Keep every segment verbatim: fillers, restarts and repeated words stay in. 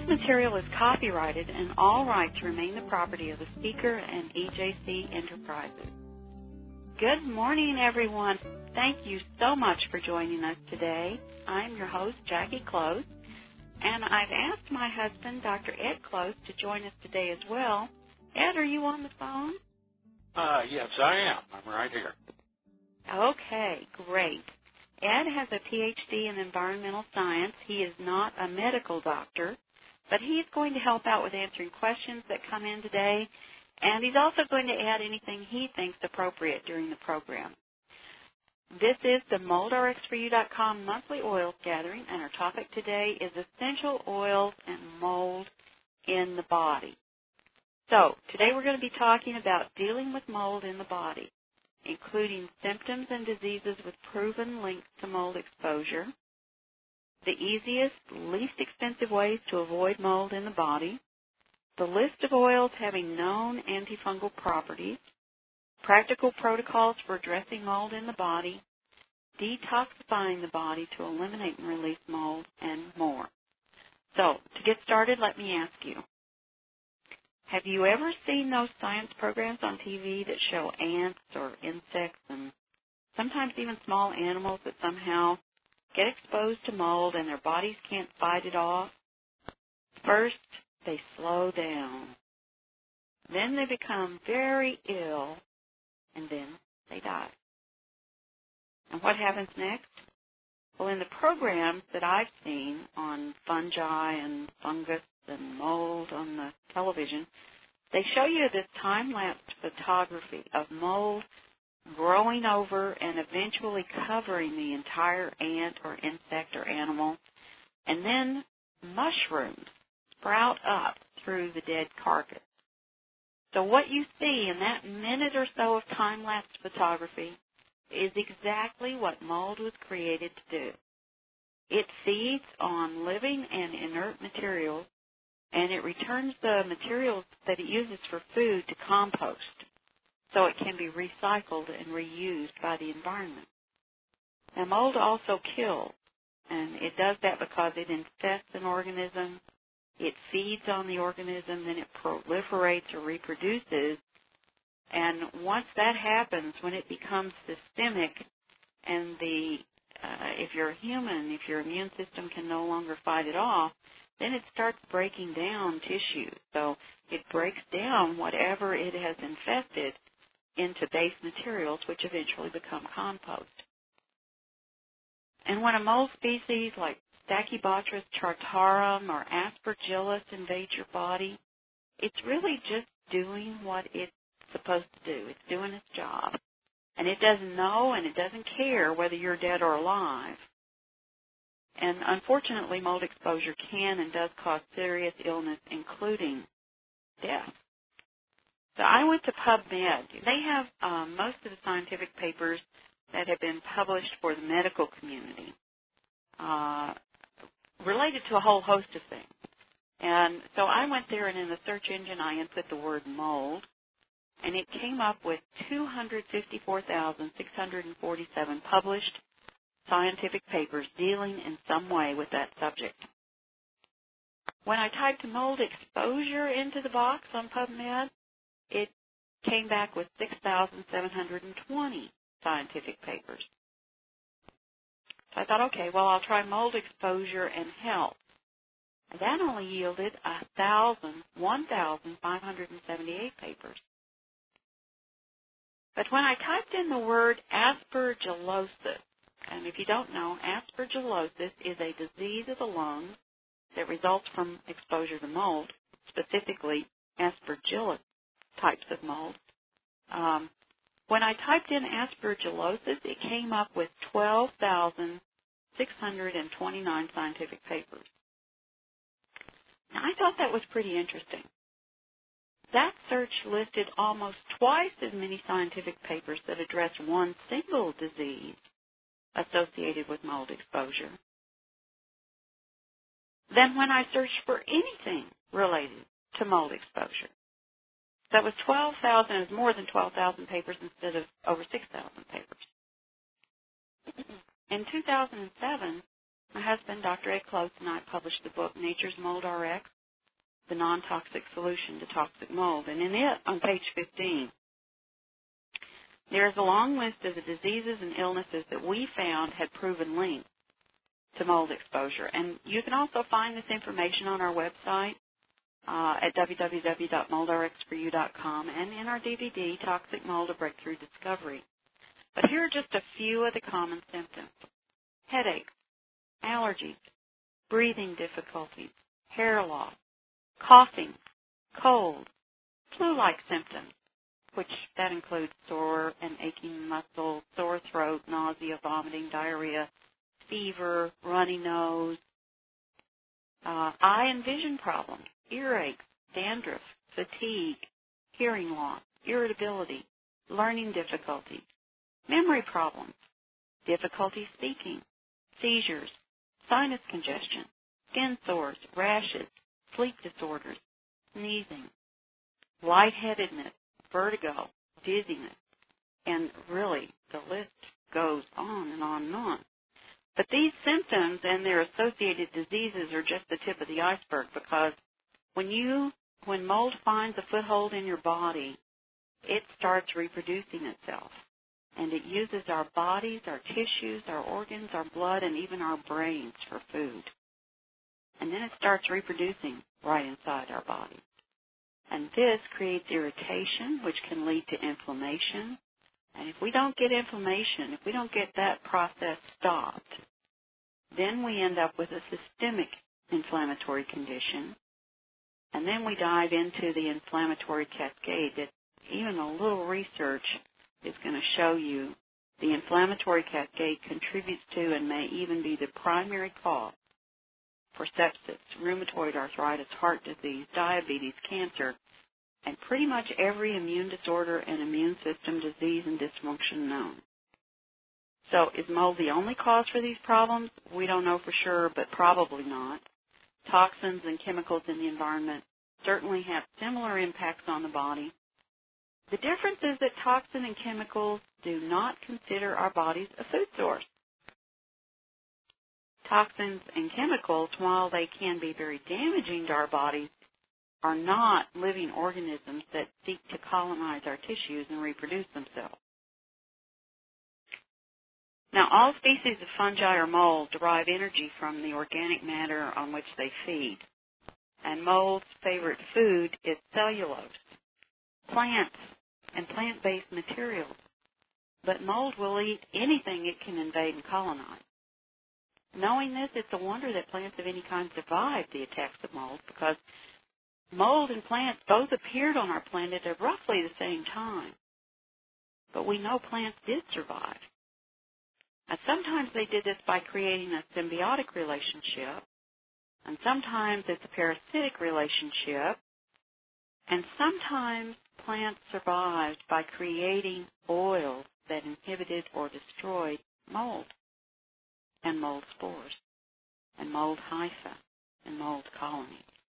material is copyrighted and all rights remain the property of the speaker and E J C Enterprises. Good morning, everyone. Thank you so much for joining us today. I'm your host, Jackie Close, and I've asked my husband, Doctor Ed Close, to join us today as well. Ed, are you on the phone? Uh, yes, I am. I'm right here. Okay, great. Ed has a P H D in environmental science. He is not a medical doctor, but he's going to help out with answering questions that come in today, and he's also going to add anything he thinks appropriate during the program. This is the mold R X for you dot com monthly oils gathering, and our topic today is essential oils and mold in the body. So today we're going to be talking about dealing with mold in the body, including symptoms and diseases with proven links to mold exposure, the easiest, least expensive ways to avoid mold in the body, the list of oils having known antifungal properties, practical protocols for addressing mold in the body, detoxifying the body to eliminate and release mold, and more. So, to get started, let me ask you, have you ever seen those science programs on T V that show ants or insects and sometimes even small animals that somehow get exposed to mold and their bodies can't fight it off? First, they slow down. Then they become very ill, and then they die. And what happens next? Well, in the programs that I've seen on fungi and fungus and mold on the television, they show you this time-lapse photography of mold growing over and eventually covering the entire ant or insect or animal, and then mushrooms sprout up through the dead carcass. So what you see in that minute or so of time-lapse photography is exactly what mold was created to do. It feeds on living and inert materials, and it returns the materials that it uses for food to compost, so it can be recycled and reused by the environment. Now, mold also kills, and it does that because it infests an organism, it feeds on the organism, then it proliferates or reproduces, and once that happens, when it becomes systemic and the uh, if you're a human, if your immune system can no longer fight it off, then it starts breaking down tissue. So it breaks down whatever it has infested into base materials, which eventually become compost. And when a mold species like Stachybotrys chartarum or Aspergillus invades your body, it's really just doing what it's supposed to do. It's doing its job. And it doesn't know and it doesn't care whether you're dead or alive. And unfortunately, mold exposure can and does cause serious illness, including death. So I went to PubMed. They have um, most of the scientific papers that have been published for the medical community uh, related to a whole host of things. And so I went there, and in the search engine, I input the word mold, and it came up with two hundred fifty-four thousand six hundred forty-seven published scientific papers dealing in some way with that subject. When I typed mold exposure into the box on PubMed, it came back with six thousand seven hundred twenty scientific papers. So I thought, okay, well, I'll try mold exposure and health. And that only yielded one thousand five hundred seventy-eight papers. But when I typed in the word aspergillosis, and if you don't know, aspergillosis is a disease of the lungs that results from exposure to mold, specifically aspergillus types of mold. Um, when I typed in aspergillosis, it came up with twelve thousand six hundred twenty-nine scientific papers. Now, I thought that was pretty interesting. That search listed almost twice as many scientific papers that address one single disease associated with mold exposure than when I searched for anything related to mold exposure. That was twelve thousand, it was more than twelve thousand papers instead of over six thousand papers. In two thousand seven, my husband, Doctor Ed Close, and I published the book Nature's Mold R X, the non-toxic solution to toxic mold. And in it, on page fifteen, there's a long list of the diseases and illnesses that we found had proven links to mold exposure. And you can also find this information on our website uh, at w w w dot mold r x for you dot com and in our D V D, Toxic Mold, A Breakthrough Discovery. But here are just a few of the common symptoms: headaches, allergies, breathing difficulties, hair loss, coughing, cold, flu-like symptoms, which that includes sore and aching muscles, sore throat, nausea, vomiting, diarrhea, fever, runny nose, uh, eye and vision problems, earaches, dandruff, fatigue, hearing loss, irritability, learning difficulties, memory problems, difficulty speaking, seizures, sinus congestion, skin sores, rashes, sleep disorders, sneezing, lightheadedness, vertigo, dizziness, and really the list goes on and on and on. But these symptoms and their associated diseases are just the tip of the iceberg, because when you when mold finds a foothold in your body, it starts reproducing itself. And it uses our bodies, our tissues, our organs, our blood, and even our brains for food. And then it starts reproducing right inside our body. And this creates irritation, which can lead to inflammation. And if we don't get inflammation, if we don't get that process stopped, then we end up with a systemic inflammatory condition. And then we dive into the inflammatory cascade that even a little research is going to show you the inflammatory cascade contributes to and may even be the primary cause for sepsis, rheumatoid arthritis, heart disease, diabetes, cancer, and pretty much every immune disorder and immune system disease and dysfunction known. So is mold the only cause for these problems? We don't know for sure, but probably not. Toxins and chemicals in the environment certainly have similar impacts on the body. The difference is that toxin and chemicals do not consider our bodies a food source. Toxins and chemicals, while they can be very damaging to our bodies, are not living organisms that seek to colonize our tissues and reproduce themselves. Now, all species of fungi or mold derive energy from the organic matter on which they feed. And mold's favorite food is cellulose, plants, and plant-based materials. But mold will eat anything it can invade and colonize. Knowing this, it's a wonder that plants of any kind survive the attacks of mold, because mold and plants both appeared on our planet at roughly the same time. But we know plants did survive. And sometimes they did this by creating a symbiotic relationship, and sometimes it's a parasitic relationship, and sometimes plants survived by creating oils that inhibited or destroyed mold, and mold spores, and mold hypha, and mold colonies.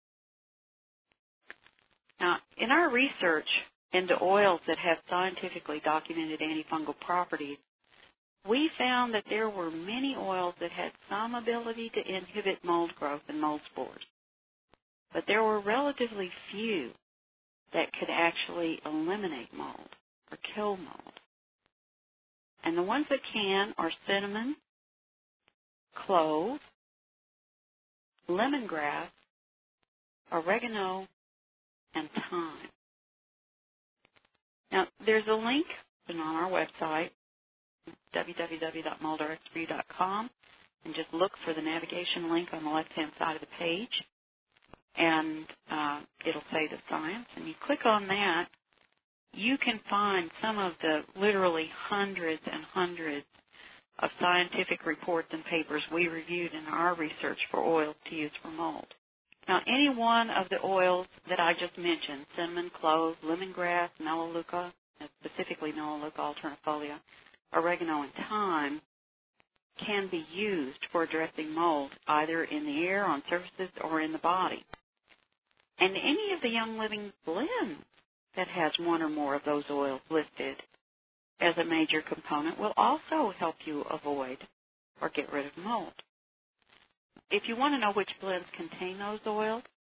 Now, in our research into oils that have scientifically documented antifungal properties, we found that there were many oils that had some ability to inhibit mold growth and mold spores. But there were relatively few that could actually eliminate mold or kill mold. And the ones that can are cinnamon, clove, lemongrass, oregano, and thyme. Now, there's a link on our website, w w w dot mold r x for you dot com, and just look for the navigation link on the left-hand side of the page, and uh, it'll say the science. And you click on that, you can find some of the literally hundreds and hundreds of scientific reports and papers we reviewed in our research for oils to use for mold. Now, any one of the oils that I just mentioned, cinnamon, clove, lemongrass, melaleuca, specifically melaleuca alternifolia, oregano, and thyme, can be used for addressing mold either in the air, on surfaces, or in the body. And any of the Young Living blends that has one or more of those oils listed as a major component will also help you avoid or get rid of mold. If you want to know which blends contain those oils,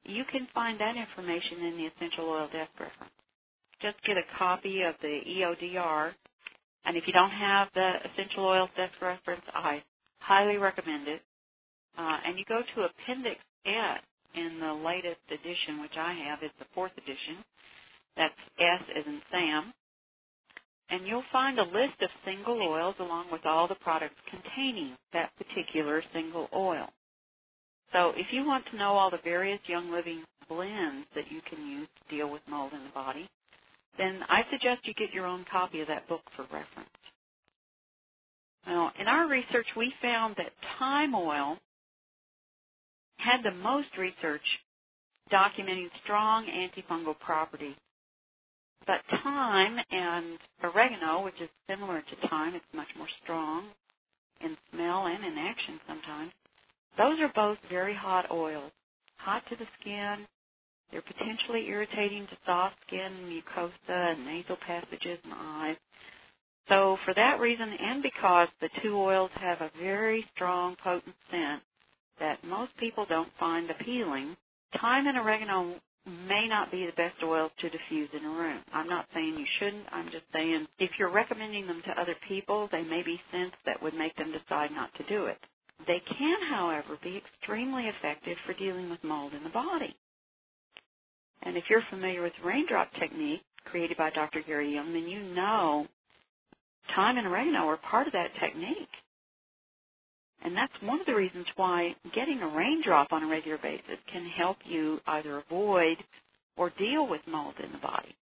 you can find that information in the essential oil desk reference. Just get a copy of the E O D R, and if you don't have the essential oils desk reference, I highly recommend it. Uh, and you go to Appendix S in the latest edition, which I have. It's the fourth edition. That's S as in Sam. And you'll find a list of single oils along with all the products containing that particular single oil. So if you want to know all the various Young Living blends that you can use to deal with mold in the body, then I suggest you get your own copy of that book for reference. Now, in our research, we found that thyme oil had the most research documenting strong antifungal properties. But thyme and oregano, which is similar to thyme, it's much more strong in smell and in action sometimes, those are both very hot oils, hot to the skin. They're potentially irritating to soft skin, mucosa, and nasal passages and eyes. So for that reason, and because the two oils have a very strong, potent scent that most people don't find appealing, thyme and oregano may not be the best oils to diffuse in a room. I'm not saying you shouldn't. I'm just saying if you're recommending them to other people, they may be scents that would make them decide not to do it. They can, however, be extremely effective for dealing with mold in the body. And if you're familiar with the raindrop technique created by Doctor Gary Young, then you know thyme and oregano are part of that technique. And that's one of the reasons why getting a raindrop on a regular basis can help you either avoid or deal with mold in the body.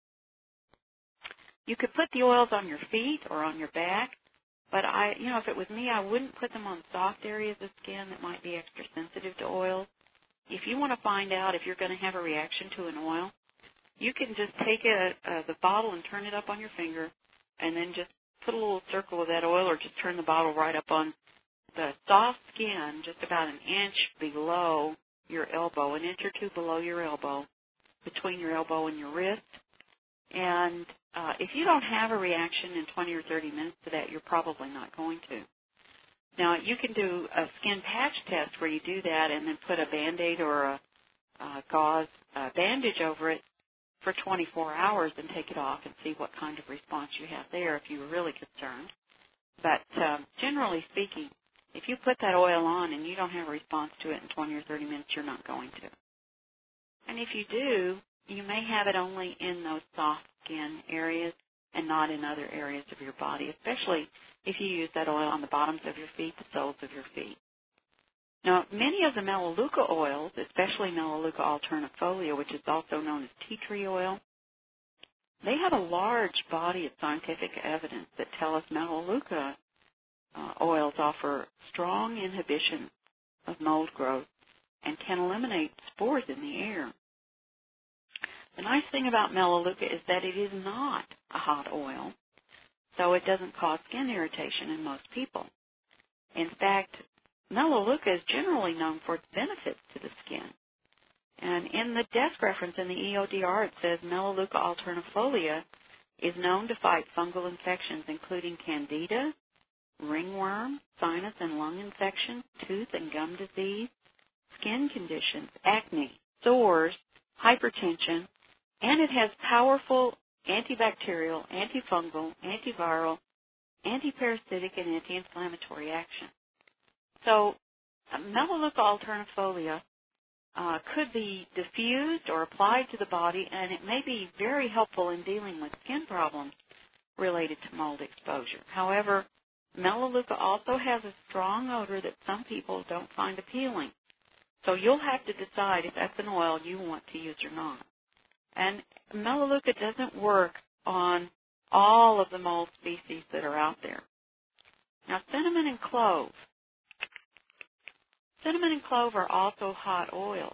You could put the oils on your feet or on your back, but I, you know, if it was me, I wouldn't put them on soft areas of skin that might be extra sensitive to oils. If you want to find out if you're going to have a reaction to an oil, you can just take a, a, the bottle and turn it up on your finger, and then just put a little circle of that oil, or just turn the bottle right up on the soft skin, just about an inch below your elbow, an inch or two below your elbow, between your elbow and your wrist. And uh, if you don't have a reaction in twenty or thirty minutes to that, you're probably not going to. Now, you can do a skin patch test where you do that and then put a Band-Aid or a, a gauze uh, bandage over it for twenty-four hours and take it off and see what kind of response you have there if you were really concerned. But um, generally speaking, if you put that oil on and you don't have a response to it in twenty or thirty minutes, you're not going to. And if you do, you may have it only in those soft skin areas and not in other areas of your body, especially if you use that oil on the bottoms of your feet, the soles of your feet. Now, many of the Melaleuca oils, especially Melaleuca alternifolia, which is also known as tea tree oil, they have a large body of scientific evidence that tell us Melaleuca uh, oils offer strong inhibition of mold growth and can eliminate spores in the air. The nice thing about Melaleuca is that it is not a hot oil, so it doesn't cause skin irritation in most people. In fact, Melaleuca is generally known for its benefits to the skin. And in the desk reference in the E O D R, it says Melaleuca alternifolia is known to fight fungal infections, including candida, ringworm, sinus and lung infections, tooth and gum disease, skin conditions, acne, sores, hypertension, and it has powerful antibacterial, antifungal, antiviral, antiparasitic, and anti-inflammatory action. So Melaleuca alternifolia uh, could be diffused or applied to the body, and it may be very helpful in dealing with skin problems related to mold exposure. However, Melaleuca also has a strong odor that some people don't find appealing. So you'll have to decide if that's an oil you want to use or not. And Melaleuca doesn't work on all of the mold species that are out there. Now, cinnamon and clove. Cinnamon and clove are also hot oils.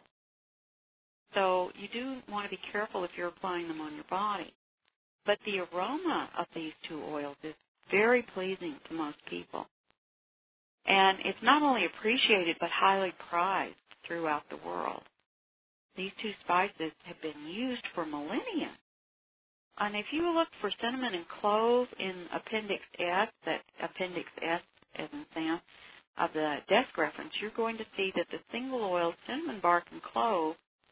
So you do want to be careful if you're applying them on your body. But the aroma of these two oils is very pleasing to most people. And it's not only appreciated but highly prized throughout the world. These two spices have been used for millennia. And if you look for cinnamon and clove in Appendix S, that Appendix S as in Sam, of the desk reference, you're going to see that the single oil cinnamon bark and clove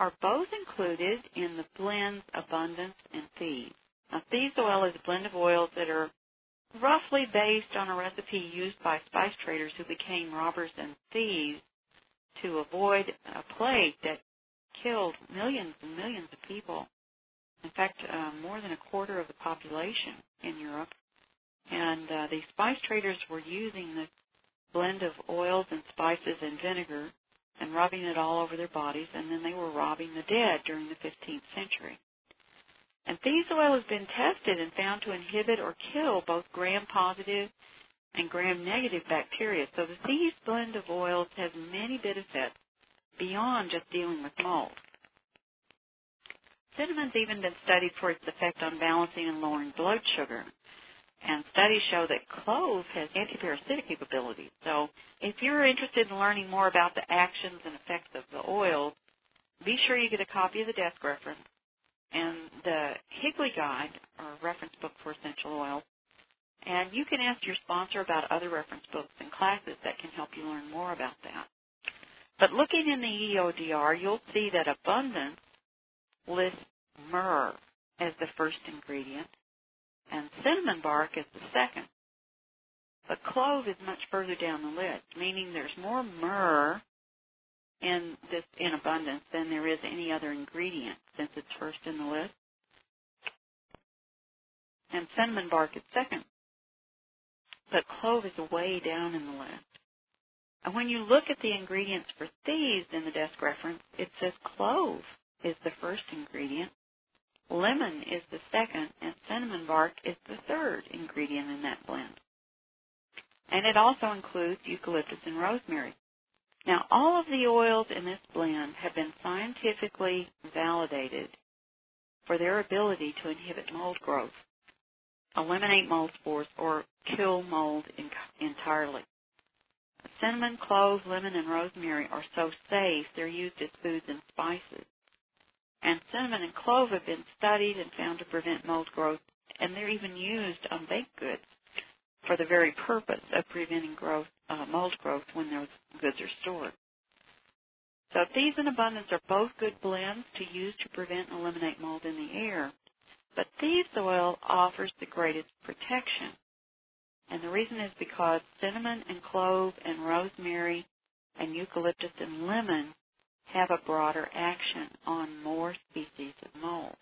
are both included in the blends Abundance and Thieves. Now, Thieves oil is a blend of oils that are roughly based on a recipe used by spice traders who became robbers and thieves to avoid a plague that killed millions and millions of people. In fact, uh, more than a quarter of the population in Europe. And uh, these spice traders were using this blend of oils and spices and vinegar and rubbing it all over their bodies, and then they were robbing the dead during the fifteenth century. And Thieves oil has been tested and found to inhibit or kill both gram-positive and gram-negative bacteria. So the Thieves blend of oils has many benefits beyond just dealing with mold. Cinnamon's even been studied for its effect on balancing and lowering blood sugar. And studies show that clove has antiparasitic capabilities. So if you're interested in learning more about the actions and effects of the oils, be sure you get a copy of the desk reference and the Higley Guide, or reference book for essential oils. And you can ask your sponsor about other reference books and classes that can help you learn more about that. But looking in the E O D R, you'll see that Abundance lists myrrh as the first ingredient, and cinnamon bark is the second. But clove is much further down the list, meaning there's more myrrh in this in Abundance than there is any other ingredient, since it's first in the list. And cinnamon bark is second. But clove is way down in the list. And when you look at the ingredients for Thieves in the desk reference, it says clove is the first ingredient, lemon is the second, and cinnamon bark is the third ingredient in that blend. And it also includes eucalyptus and rosemary. Now, all of the oils in this blend have been scientifically validated for their ability to inhibit mold growth, eliminate mold spores, or kill mold in- entirely. Cinnamon, clove, lemon, and rosemary are so safe they're used as foods and spices. And cinnamon and clove have been studied and found to prevent mold growth, and they're even used on baked goods for the very purpose of preventing growth, uh, mold growth when those goods are stored. So Thieves and Abundance are both good blends to use to prevent and eliminate mold in the air, but Thieves oil offers the greatest protection. And the reason is because cinnamon and clove and rosemary and eucalyptus and lemon have a broader action on more species of mold.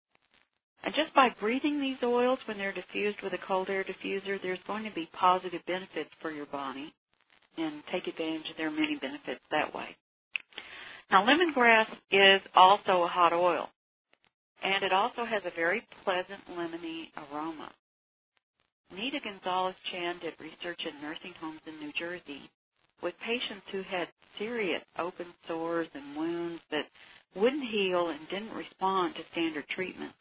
And just by breathing these oils when they're diffused with a cold air diffuser, there's going to be positive benefits for your body, and take advantage of their many benefits that way. Now, lemongrass is also a hot oil, and it also has a very pleasant lemony aroma. Nita Gonzalez-Chan did research in nursing homes in New Jersey with patients who had serious open sores and wounds that wouldn't heal and didn't respond to standard treatments.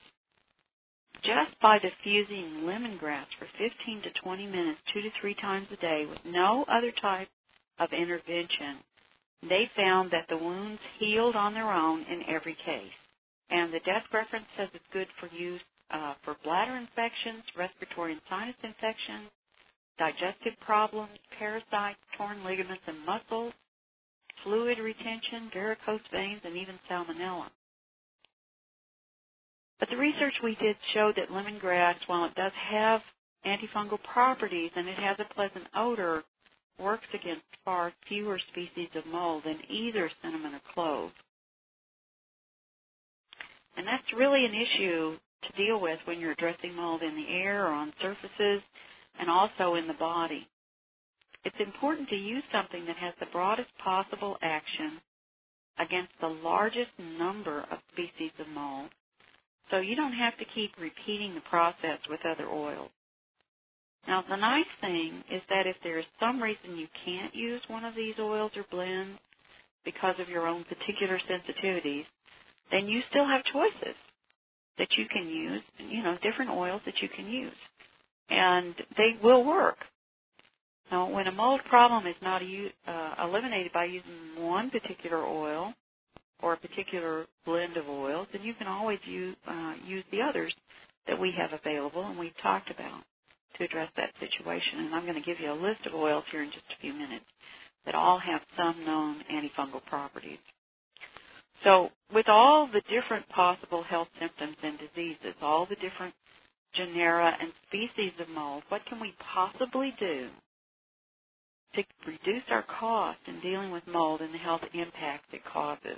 Just by diffusing lemongrass for fifteen to twenty minutes, two to three times a day with no other type of intervention, they found that the wounds healed on their own in every case. And the desk reference says it's good for use uh, for bladder infections, respiratory and sinus infections, digestive problems, parasites, torn ligaments and muscles, fluid retention, varicose veins, and even salmonella. But the research we did showed that lemongrass, while it does have antifungal properties and it has a pleasant odor, works against far fewer species of mold than either cinnamon or clove. And that's really an issue to deal with when you're addressing mold in the air or on surfaces and also in the body. It's important to use something that has the broadest possible action against the largest number of species of mold, so you don't have to keep repeating the process with other oils. Now, the nice thing is that if there is some reason you can't use one of these oils or blends because of your own particular sensitivities, then you still have choices that you can use, you know, different oils that you can use, and they will work. Now, when a mold problem is not uh, eliminated by using one particular oil or a particular blend of oils, then you can always use, uh, use the others that we have available and we've talked about to address that situation. And I'm going to give you a list of oils here in just a few minutes that all have some known antifungal properties. So with all the different possible health symptoms and diseases, all the different genera and species of mold, what can we possibly do to reduce our cost in dealing with mold and the health impacts it causes?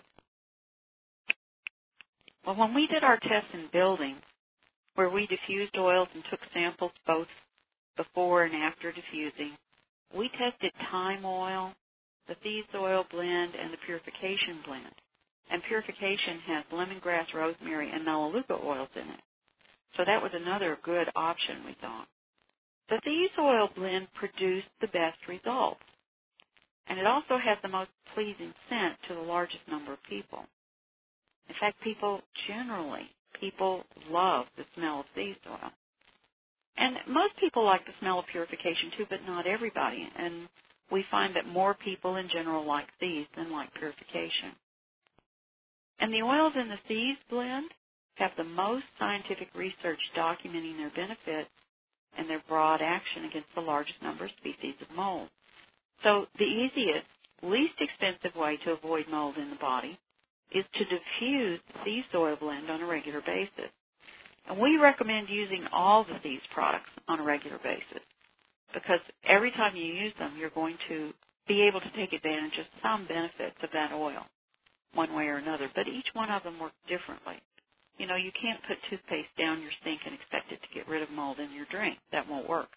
Well, when we did our tests in buildings, where we diffused oils and took samples both before and after diffusing, we tested thyme oil, the Thieves oil blend, and the purification blend. And purification has lemongrass, rosemary, and melaleuca oils in it. So that was another good option, we thought. The Thieves oil blend produced the best results. And it also has the most pleasing scent to the largest number of people. In fact, people generally, people love the smell of Thieves oil. And most people like the smell of purification too, but not everybody. And we find that more people in general like Thieves than like purification. And the oils in the Thieves blend have the most scientific research documenting their benefits and their broad action against the largest number of species of mold. So the easiest, least expensive way to avoid mold in the body is to diffuse the Thieves oil blend on a regular basis. And we recommend using all the Thieves products on a regular basis because every time you use them, you're going to be able to take advantage of some benefits of that oil one way or another. But each one of them works differently. You know, you can't put toothpaste down your sink and expect it to get rid of mold in your drink. That won't work.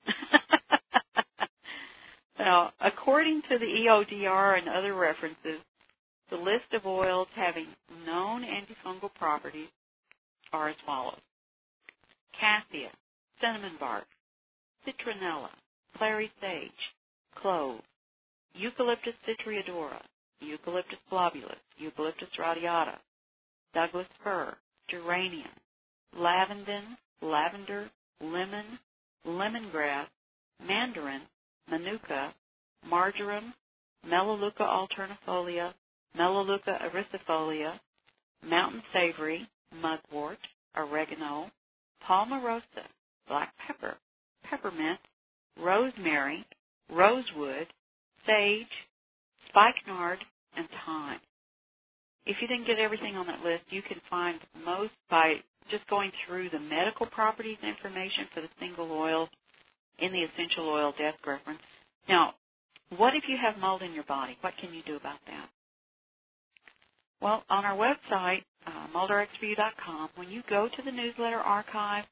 Now, according to the E O D R and other references, the list of oils having known antifungal properties are as follows: cassia, cinnamon bark, citronella, clary sage, clove, eucalyptus citriodora, eucalyptus globulus, eucalyptus radiata, Douglas fir, geranium, lavandin, lavender, lemon, lemongrass, mandarin, manuka, marjoram, Melaleuca alternifolia, Melaleuca ericifolia, mountain savory, mugwort, oregano, palmarosa, black pepper, peppermint, rosemary, rosewood, sage, spikenard, and thyme. If you didn't get everything on that list, you can find most by just going through the medical properties information for the single oils in the essential oil desk reference. Now, what if you have mold in your body? What can you do about that? Well, on our website, uh, mold r x for you dot com, when you go to the newsletter archive,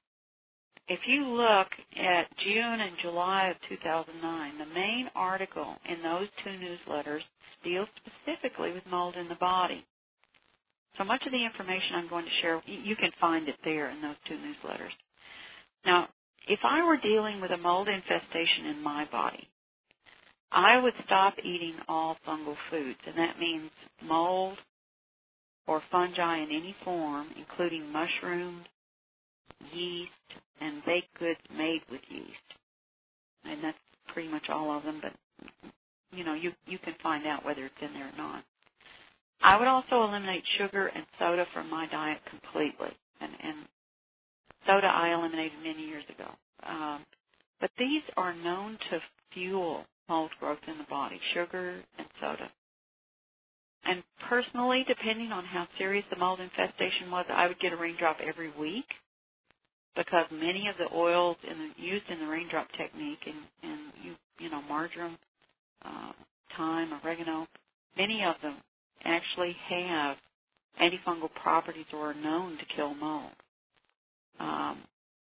if you look at June and July of two thousand nine, the main article in those two newsletters deals specifically with mold in the body. So much of the information I'm going to share, you can find it there in those two newsletters. Now, if I were dealing with a mold infestation in my body, I would stop eating all fungal foods, and that means mold or fungi in any form, including mushrooms, yeast, and baked goods made with yeast. And that's pretty much all of them, but, you know, you, you can find out whether it's in there or not. I would also eliminate sugar and soda from my diet completely, and, and soda I eliminated many years ago. Um, but these are known to fuel mold growth in the body, sugar and soda. And personally, depending on how serious the mold infestation was, I would get a raindrop every week because many of the oils in the, used in the raindrop technique, and, and you, you know, marjoram, uh, thyme, oregano, many of them actually have antifungal properties or are known to kill mold. Um,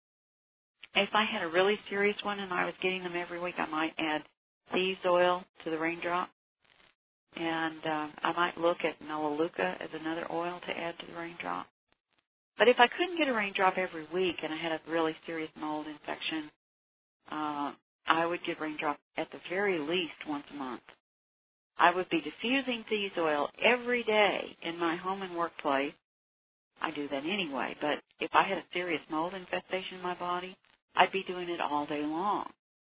if I had a really serious one and I was getting them every week, I might add Thieves oil to the raindrop. And um, I might look at Melaleuca as another oil to add to the raindrop. But if I couldn't get a raindrop every week and I had a really serious mold infection, uh, I would get raindrop at the very least once a month. I would be diffusing Thieves oil every day in my home and workplace. I do that anyway, but if I had a serious mold infestation in my body, I'd be doing it all day long.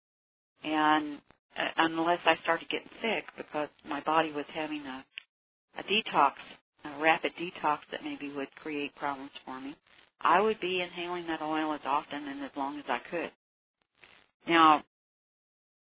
And uh, unless I started getting sick because my body was having a, a detox, a rapid detox that maybe would create problems for me, I would be inhaling that oil as often and as long as I could. Now,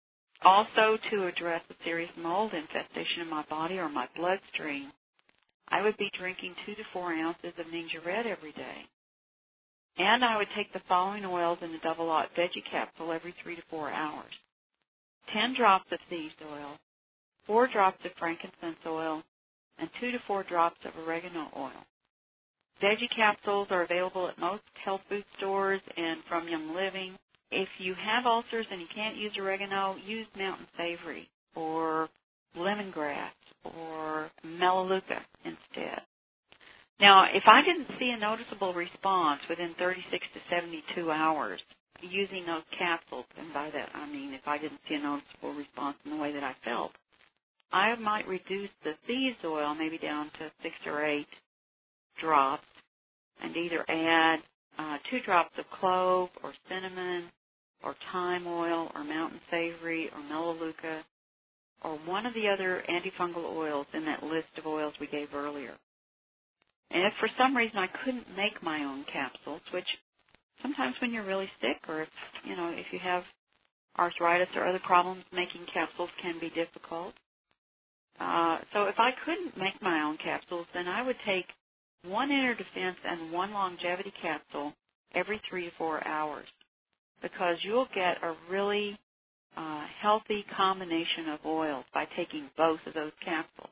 also to address a serious mold infestation in my body or my bloodstream, I would be drinking two to four ounces of Ningxia Red every day. And I would take the following oils in a double-aught veggie capsule every three to four hours. ten drops of thieves oil, four drops of frankincense oil, and two to four drops of oregano oil. Veggie capsules are available at most health food stores and from Young Living. If you have ulcers and you can't use oregano, use Mountain Savory or lemongrass or melaleuca instead. Now, if I didn't see a noticeable response within thirty-six to seventy-two hours using those capsules, and by that I mean if I didn't see a noticeable response in the way that I felt, I might reduce the thieves oil maybe down to six or eight drops and either add uh, two drops of clove or cinnamon or thyme oil or Mountain Savory or melaleuca or one of the other antifungal oils in that list of oils we gave earlier. And if for some reason I couldn't make my own capsules, which sometimes when you're really sick or if, you know, if you have arthritis or other problems, making capsules can be difficult. Uh, so if I couldn't make my own capsules, then I would take one Inner Defense and one Longevity capsule every three to four hours because you'll get a really uh, healthy combination of oils by taking both of those capsules.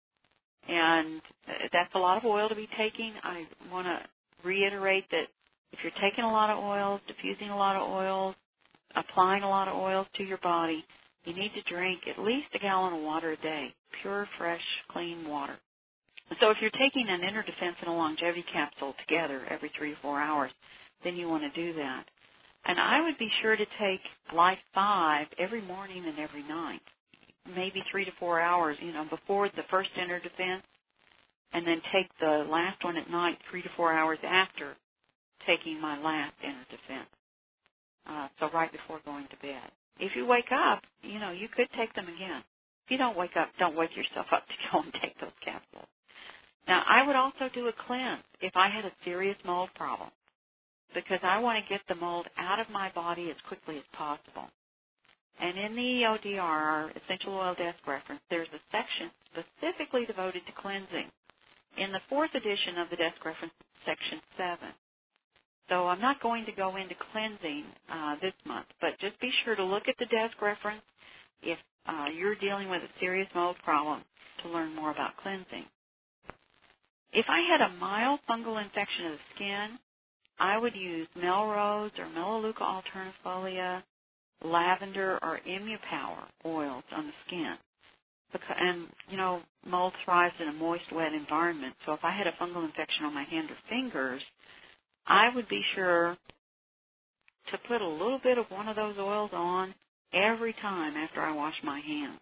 And that's a lot of oil to be taking. I want to reiterate that if you're taking a lot of oils, diffusing a lot of oils, applying a lot of oils to your body, you need to drink at least a gallon of water a day, pure, fresh, clean water. So if you're taking an Inner Defense and a Longevity capsule together every three to four hours, then you want to do that. And I would be sure to take Life five every morning and every night, maybe three to four hours, you know, before the first Inner Defense, and then take the last one at night three to four hours after taking my last Inner Defense, uh, so right before going to bed. If you wake up, you know, you could take them again. If you don't wake up, don't wake yourself up to go and take those capsules. Now, I would also do a cleanse if I had a serious mold problem because I want to get the mold out of my body as quickly as possible. And in the E O D R, our Essential Oil Desk Reference, there's a section specifically devoted to cleansing. In the fourth edition of the Desk Reference, section seven. So I'm not going to go into cleansing uh, this month, but just be sure to look at the Desk Reference if uh, you're dealing with a serious mold problem to learn more about cleansing. If I had a mild fungal infection of the skin, I would use Melrose or Melaleuca alternifolia, lavender, or Immupower oils on the skin. Because, and, you know, mold thrives in a moist, wet environment. So if I had a fungal infection on my hand or fingers, I would be sure to put a little bit of one of those oils on every time after I wash my hands.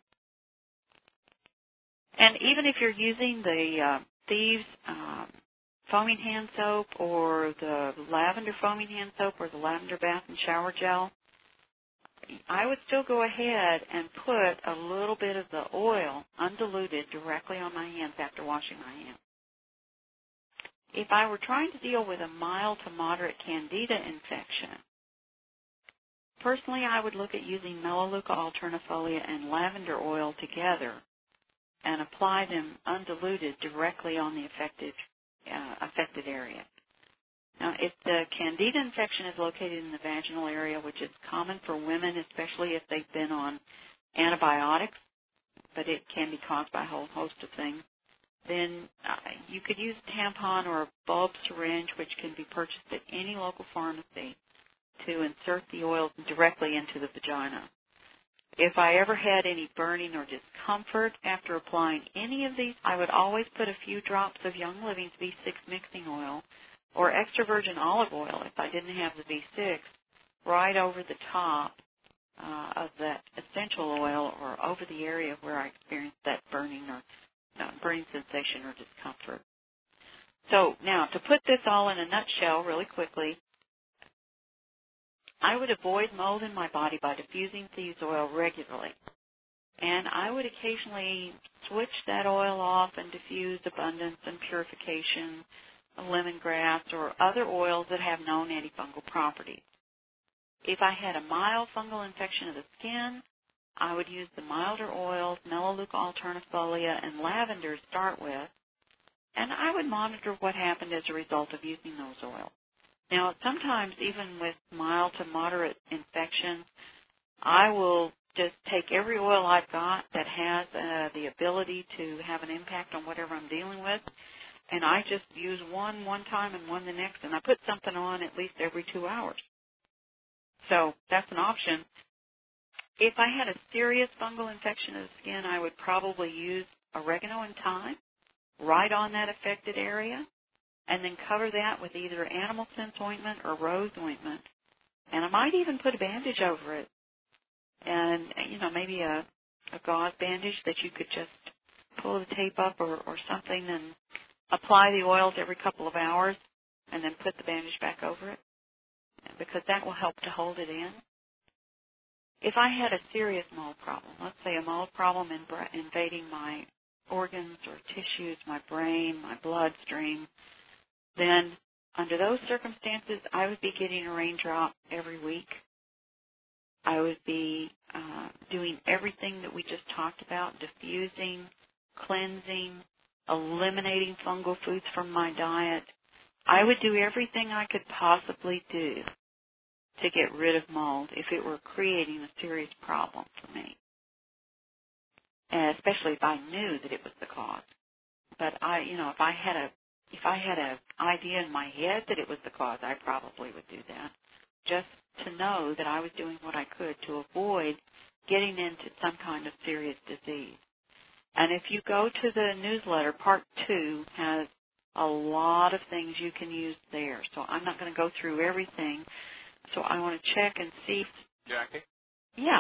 And even if you're using the uh, Thieves um, foaming hand soap or the lavender foaming hand soap or the lavender bath and shower gel, I would still go ahead and put a little bit of the oil, undiluted, directly on my hands after washing my hands. If I were trying to deal with a mild to moderate candida infection, personally I would look at using Melaleuca alternifolia and lavender oil together and apply them undiluted directly on the affected, uh, affected area. Now, if the candida infection is located in the vaginal area, which is common for women, especially if they've been on antibiotics, but it can be caused by a whole host of things, then uh, you could use a tampon or a bulb syringe, which can be purchased at any local pharmacy, to insert the oil directly into the vagina. If I ever had any burning or discomfort after applying any of these, I would always put a few drops of Young Living's V six mixing oil or extra virgin olive oil, if I didn't have the V six, right over the top uh, of that essential oil or over the area where I experienced that burning or uh, burning sensation or discomfort. So now, to put this all in a nutshell really quickly, I would avoid mold in my body by diffusing thieves oil regularly. And I would occasionally switch that oil off and diffuse Abundance and Purification, lemongrass, or other oils that have known antifungal properties. If I had a mild fungal infection of the skin, I would use the milder oils, Melaleuca alternifolia, and lavender to start with. and I would monitor what happened as a result of using those oils. Now, sometimes even with mild to moderate infections, I will just take every oil I've got that has uh, the ability to have an impact on whatever I'm dealing with, and I just use one one time and one the next, and I put something on at least every two hours. So that's an option. If I had a serious fungal infection of the skin, I would probably use oregano and thyme right on that affected area, and then cover that with either animal scent ointment or rose ointment. And I might even put a bandage over it, and, you know, maybe a, a gauze bandage that you could just pull the tape up or, or something and apply the oils every couple of hours and then put the bandage back over it, because that will help to hold it in. If I had a serious mold problem, let's say a mold problem invading my organs or tissues, my brain, my bloodstream, then under those circumstances, I would be getting a raindrop every week. I would be uh, doing everything that we just talked about, diffusing, cleansing, eliminating fungal foods from my diet. I would do everything I could possibly do to get rid of mold if it were creating a serious problem for me, and especially if I knew that it was the cause. But I, you know, if I had a if I had an idea in my head that it was the cause, I probably would do that, just to know that I was doing what I could to avoid getting into some kind of serious disease. And if you go to the newsletter, part two has a lot of things you can use there. So I'm not going to go through everything. So I want to check and see. Jackie? Yeah.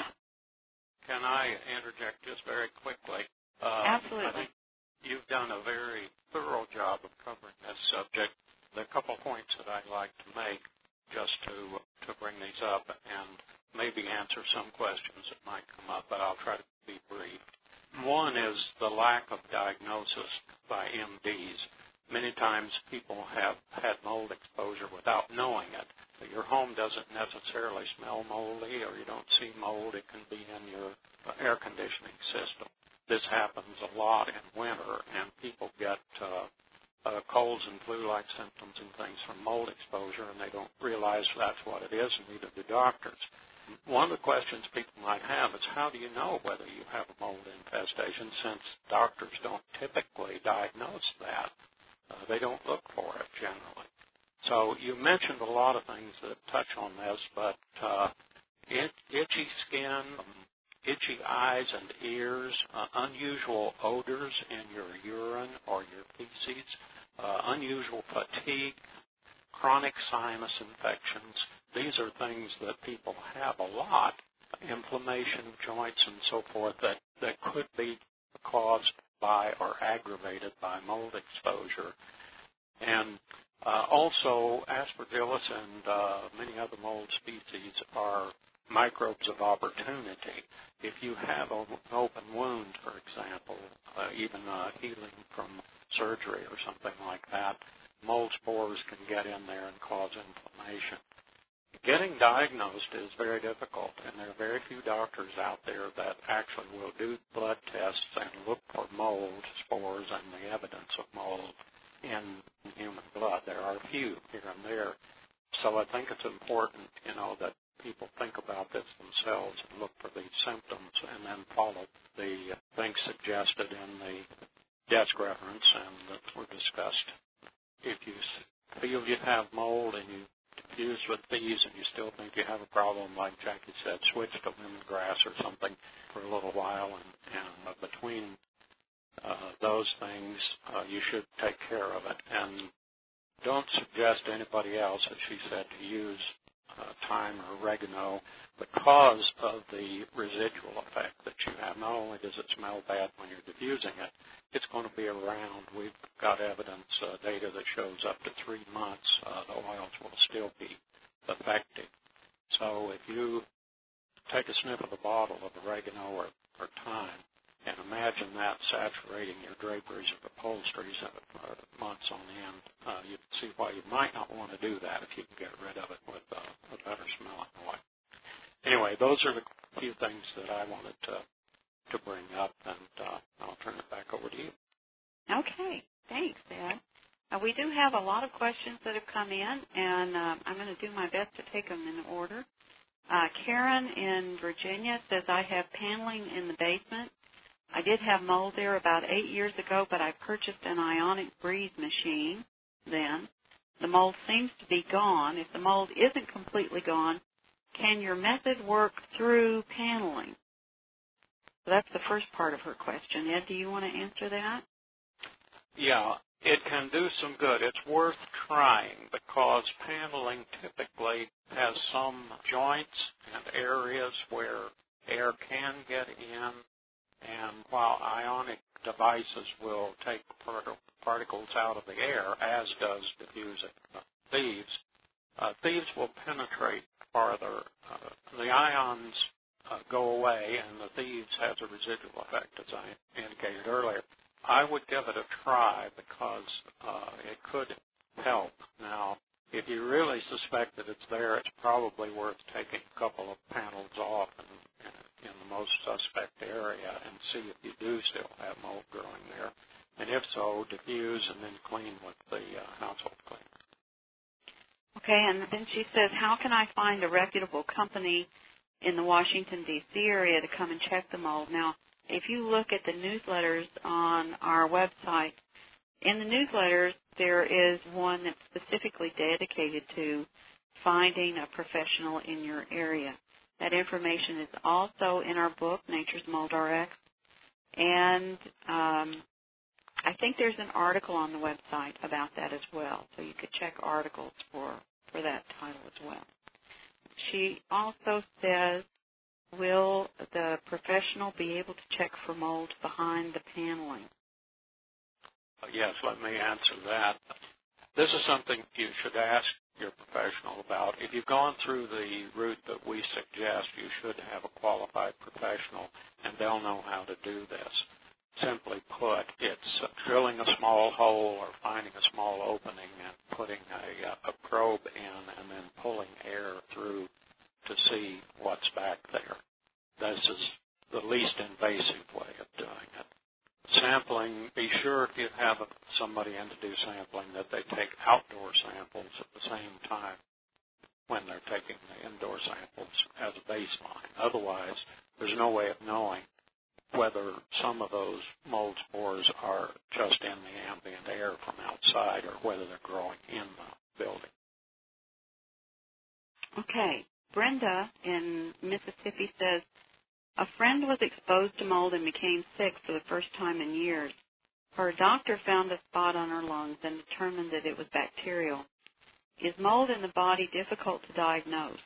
Can I interject just very quickly? Uh, Absolutely. I think you've done a very thorough job of covering this subject. There are a couple points that I'd like to make just to to bring these up and maybe answer some questions that might come up, but I'll try to be brief. One is the lack of diagnosis by M Ds. Many times people have had mold exposure without knowing it. Your home doesn't necessarily smell moldy, or you don't see mold. It can be in your air conditioning system. This happens a lot in winter, and people get uh, uh, colds and flu-like symptoms and things from mold exposure, and they don't realize that's what it is, and neither do doctors. One of the questions people might have is, how do you know whether you have a mold infestation, since doctors don't typically diagnose that? Uh, they don't look for it generally. So you mentioned a lot of things that touch on this, but uh, it, itchy skin, um, itchy eyes and ears, uh, unusual odors in your urine or your feces, uh, unusual fatigue, chronic sinus infections. These are things that people have a lot, inflammation of joints and so forth, that, that could be caused by or aggravated by mold exposure. And uh, also, aspergillus and uh, many other mold species are microbes of opportunity. If you have an open wound, for example, uh, even uh, healing from surgery or something like that, mold spores can get in there and cause inflammation. Getting diagnosed is very difficult, and there are very few doctors out there that actually will do blood tests and look for mold spores and the evidence of mold in human blood. There are a few here and there. So I think it's important, you know, that people think about this themselves and look for these symptoms and then follow the things suggested in the desk reference and that were discussed. If you feel you have mold and you diffuse with these and you still think you have a problem, like Jackie said, switch to lemongrass or something for a little while, and, and uh, between uh, those things, uh, you should take care of it. And don't suggest to anybody else, as she said, to use uh, thyme or oregano because of the residual effect that you have. Not only does it smell bad when you're diffusing it, it's going to be around. We've got evidence, uh, data that shows up to three months uh, the oils will still be effective. So if you take a sniff of the bottle of oregano or, or thyme and imagine that saturating your draperies or upholsteries uh, months on end, uh, you can see why you might not want to do that if you can get rid of it with uh, a better smelling oil. Anyway, those are the few things that I wanted to, to bring up, and uh, I'll turn it back over to you. Okay. Thanks, Ed. we do have a lot of questions that have come in, and uh, I'm going to do my best to take them in order. Uh, Karen in Virginia says, I have paneling in the basement. I did have mold there about eight years ago, but I purchased an Ionic Breeze machine then. The mold seems to be gone. If the mold isn't completely gone, can your method work through paneling? So that's the first part of her question. Ed, do you want to answer that? Yeah, it can do some good. It's worth trying because paneling typically has some joints and areas where air can get in, and while ionic devices will take particles out of the air, as does diffusing thieves, uh, thieves will penetrate farther. Uh, the ions uh, go away, and the thieves has a residual effect, as I indicated earlier. I would give it a try because uh, it could help. Now, if you really suspect that it's there, it's probably worth taking a couple of panels off in, in the most suspect area and see if you do still have mold growing there. And if so, diffuse and then clean with the uh, household cleaner. Okay, and then she says, how can I find a reputable company in the Washington, D C area to come and check the mold? Now, if you look at the newsletters on our website, in the newsletters there is one that's specifically dedicated to finding a professional in your area. That information is also in our book, Nature's Mold R X, and um, I think there's an article on the website about that as well, so you could check articles for, for that title as well. She also says, will the professional be able to check for mold behind the paneling? Yes, let me answer that. This is something you should ask your professional about. If you've gone through the route that we suggest, you should have a qualified professional, and they'll know how to do this. Simply put, it's drilling a small hole or finding a small opening and putting a, a probe in and then pulling air through to see what's back there. This is the least invasive way of doing it. Sampling, be sure if you have somebody in to do sampling that they take outdoor samples at the same time when they're taking the indoor samples as a baseline. Otherwise, there's no way of knowing whether some of those mold spores are just in the ambient air from outside or whether they're growing in the building. Okay. Brenda in Mississippi says, a friend was exposed to mold and became sick for the first time in years. Her doctor found a spot on her lungs and determined that it was bacterial. Is mold in the body difficult to diagnose?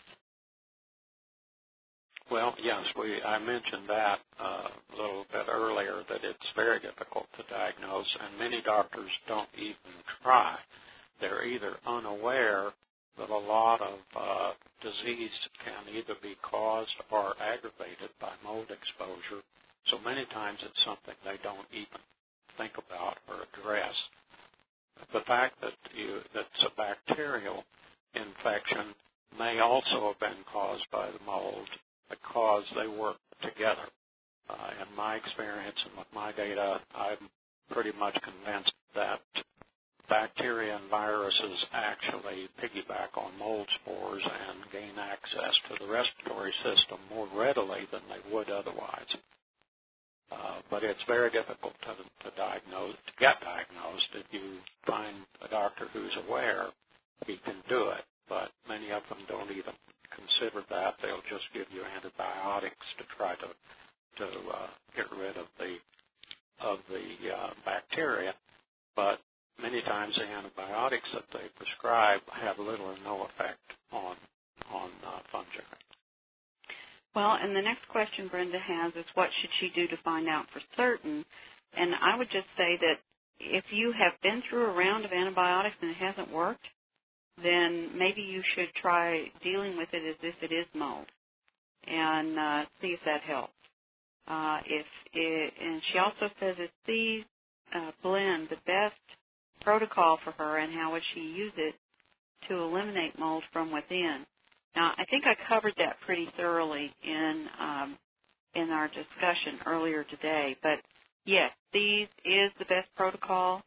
Well, yes, we I mentioned that uh, a little bit earlier, that it's very difficult to diagnose, and many doctors don't even try. They're either unaware that a lot of uh, disease can either be caused or aggravated by mold exposure, so many times it's something they don't even think about or address. The fact that you, that's a bacterial infection may also have been caused by the mold because they work together. Uh, in my experience and with my data, I'm pretty much convinced that bacteria and viruses actually piggyback on mold spores and gain access to the respiratory system more readily than they would otherwise. Uh, but it's very difficult to, to diagnose, to get diagnosed. If you find a doctor who's aware, he can do it. But many of them don't even consider that. They'll just give you antibiotics to try to to uh, get rid of the of the uh, bacteria. But many times the antibiotics that they prescribe have little or no effect on on uh, fungi. Well, and the next question Brenda has is, what should she do to find out for certain? And I would just say that if you have been through a round of antibiotics and it hasn't worked, then maybe you should try dealing with it as if it is mold and uh, see if that helps. Uh, if it, and she also says, is these uh, blend the best protocol for her, and how would she use it to eliminate mold from within? Now, I think I covered that pretty thoroughly in um, in our discussion earlier today. But yes, these is the best protocol.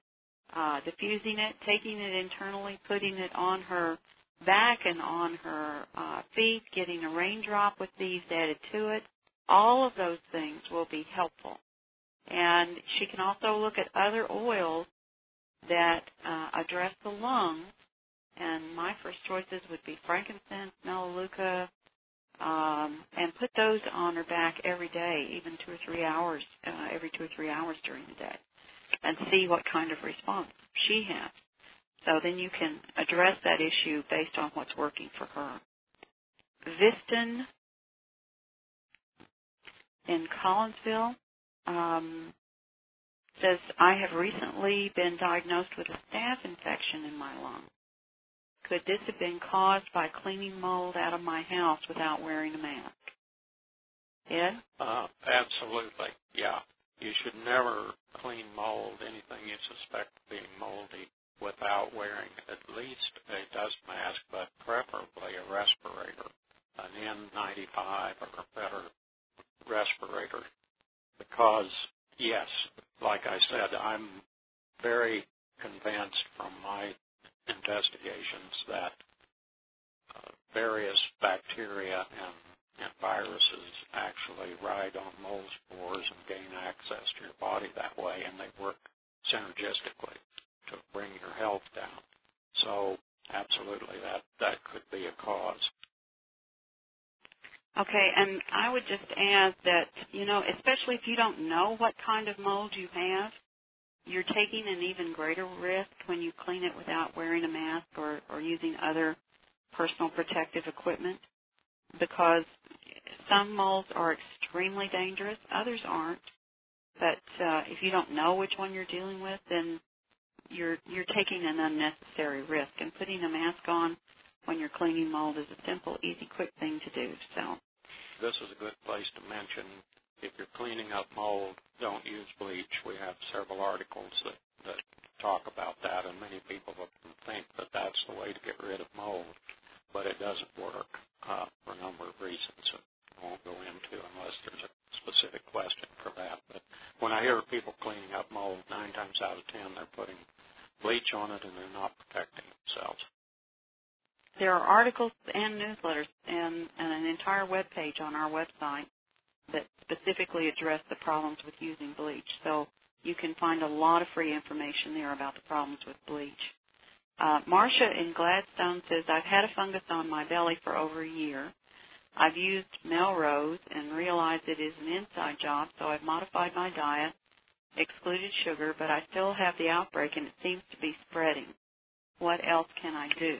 uh, diffusing it, taking it internally, putting it on her back and on her uh, feet, getting a raindrop with these added to it. All of those things will be helpful. And she can also look at other oils that uh, address the lungs. And my first choices would be frankincense, melaleuca, um, and put those on her back every day, even two or three hours, uh, every two or three hours during the day, and see what kind of response she has. So then you can address that issue based on what's working for her. Viston in Collinsville um, says, I have recently been diagnosed with a staph infection in my lung. Could this have been caused by cleaning mold out of my house without wearing a mask? Ed? Uh, absolutely, yeah. You should never clean mold, anything you suspect being moldy, without wearing at least a dust mask, but preferably a respirator, an N ninety-five or a better respirator. Because, yes, like I said, I'm very convinced from my investigations that uh, various bacteria and, and viruses actually ride on mold spores and gain access to your body that way, and they work synergistically to bring your health down. So absolutely, that, that could be a cause. Okay, and I would just add that, you know, especially if you don't know what kind of mold you have, you're taking an even greater risk when you clean it without wearing a mask or, or using other personal protective equipment, because some molds are extremely dangerous, others aren't. But uh, if you don't know which one you're dealing with, then you're you're taking an unnecessary risk. And putting a mask on when you're cleaning mold is a simple, easy, quick thing to do. So this is a good place to mention, if you're cleaning up mold, don't use bleach. We have several articles that, that talk about that, and many people think that that's the way to get rid of mold, but it doesn't work uh, for a number of reasons that I won't go into unless there's a specific question for that. But when I hear people cleaning up mold, nine times out of ten they're putting bleach on it and they're not protecting themselves. there are articles and newsletters and, and an entire web page on our website that specifically address the problems with using bleach. So you can find a lot of free information there about the problems with bleach. Uh, Marcia in Gladstone says, I've had a fungus on my belly for over a year. I've used Melrose and realized it is an inside job, so I've modified my diet, excluded sugar, but I still have the outbreak and it seems to be spreading. What else can I do?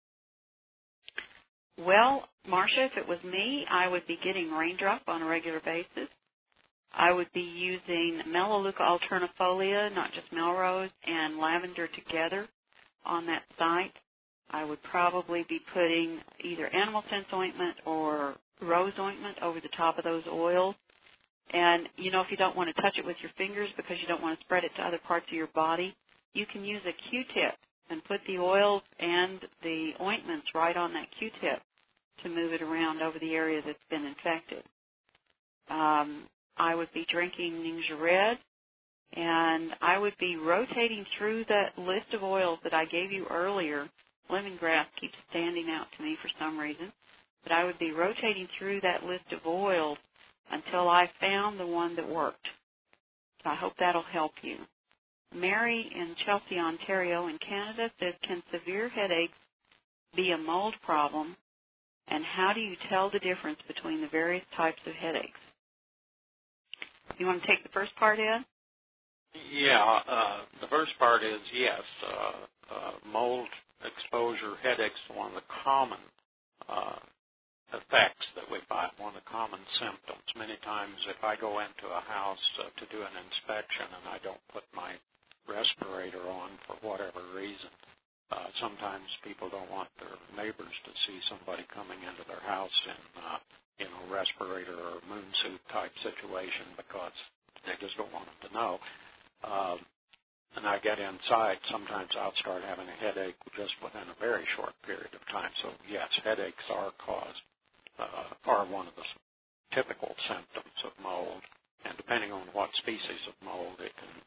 Well, Marcia, if it was me, I would be getting Raindrop on a regular basis. I would be using Melaleuca alternifolia, not just Melrose, and lavender together on that site. I would probably be putting either animal sense ointment or rose ointment over the top of those oils. And, you know, if you don't want to touch it with your fingers because you don't want to spread it to other parts of your body, you can use a Q-tip and put the oils and the ointments right on that Q-tip to move it around over the area that's been infected. Um, I would be drinking Ningxia Red, and I would be rotating through that list of oils that I gave you earlier. Lemongrass keeps standing out to me for some reason, but I would be rotating through that list of oils until I found the one that worked. So I hope that'll help you. Mary in Chelsea, Ontario in Canada says, can severe headaches be a mold problem, and how do you tell the difference between the various types of headaches? You want to take the first part, Ed? Yeah, uh, the first part is yes, uh, uh, mold exposure headaches are one of the common uh, effects that we find, one of the common symptoms. Many times if I go into a house uh, to do an inspection and I don't put my respirator on for whatever reason, uh, sometimes people don't want their neighbors to see somebody coming into their house in, uh, you know, respirator or moon suit type situation because they just don't want them to know. Uh, and I get inside, sometimes I'll start having a headache just within a very short period of time. So yes, headaches are caused, uh, are one of the typical symptoms of mold. And depending on what species of mold, it can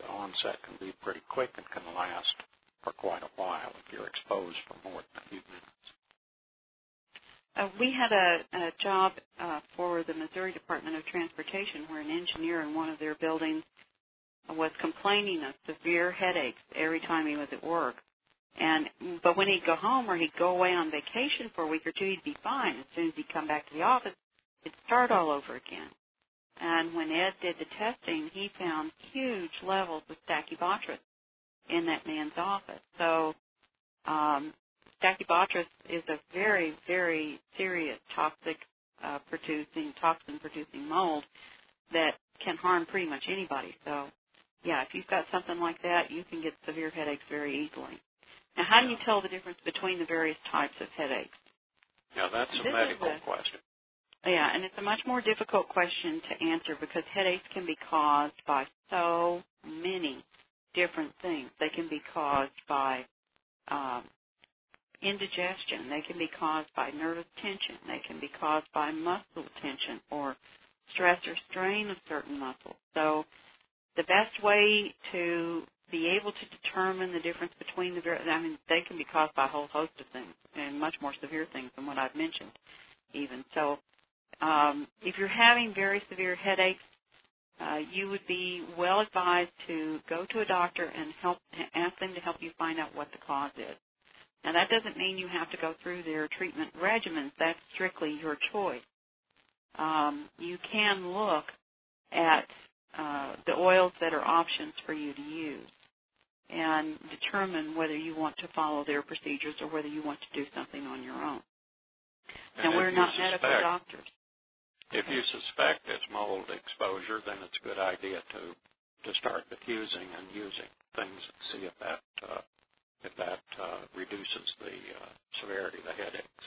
the onset can be pretty quick and can last for quite a while if you're exposed for more than a few minutes. Uh, we had a, a job uh, for the Missouri Department of Transportation where an engineer in one of their buildings was complaining of severe headaches every time he was at work. And but when he'd go home or he'd go away on vacation for a week or two, he'd be fine. As soon as he'd come back to the office, it'd start all over again. And when Ed did the testing, he found huge levels of Stachybotrys in that man's office. So um, Stachybotrys is a very, very serious toxic uh, producing, toxin-producing mold that can harm pretty much anybody. So, yeah, if you've got something like that, you can get severe headaches very easily. Now, how do you tell the difference between the various types of headaches? Yeah, that's a this medical a, question. Yeah, and it's a much more difficult question to answer because headaches can be caused by so many different things. They can be caused by um, indigestion. They can be caused by nervous tension. They can be caused by muscle tension or stress or strain of certain muscles. So the best way to be able to determine the difference between the various, I mean, they can be caused by a whole host of things and much more severe things than what I've mentioned even. So um, if you're having very severe headaches, uh, you would be well advised to go to a doctor and help ask them to help you find out what the cause is. Now, that doesn't mean you have to go through their treatment regimens. That's strictly your choice. Um, you can look at uh, the oils that are options for you to use and determine whether you want to follow their procedures or whether you want to do something on your own. And now, we're not suspect, medical doctors. If you suspect it's mold exposure, then it's a good idea to to start diffusing and using things and see if that uh, if that uh, reduces the uh, severity of the headaches.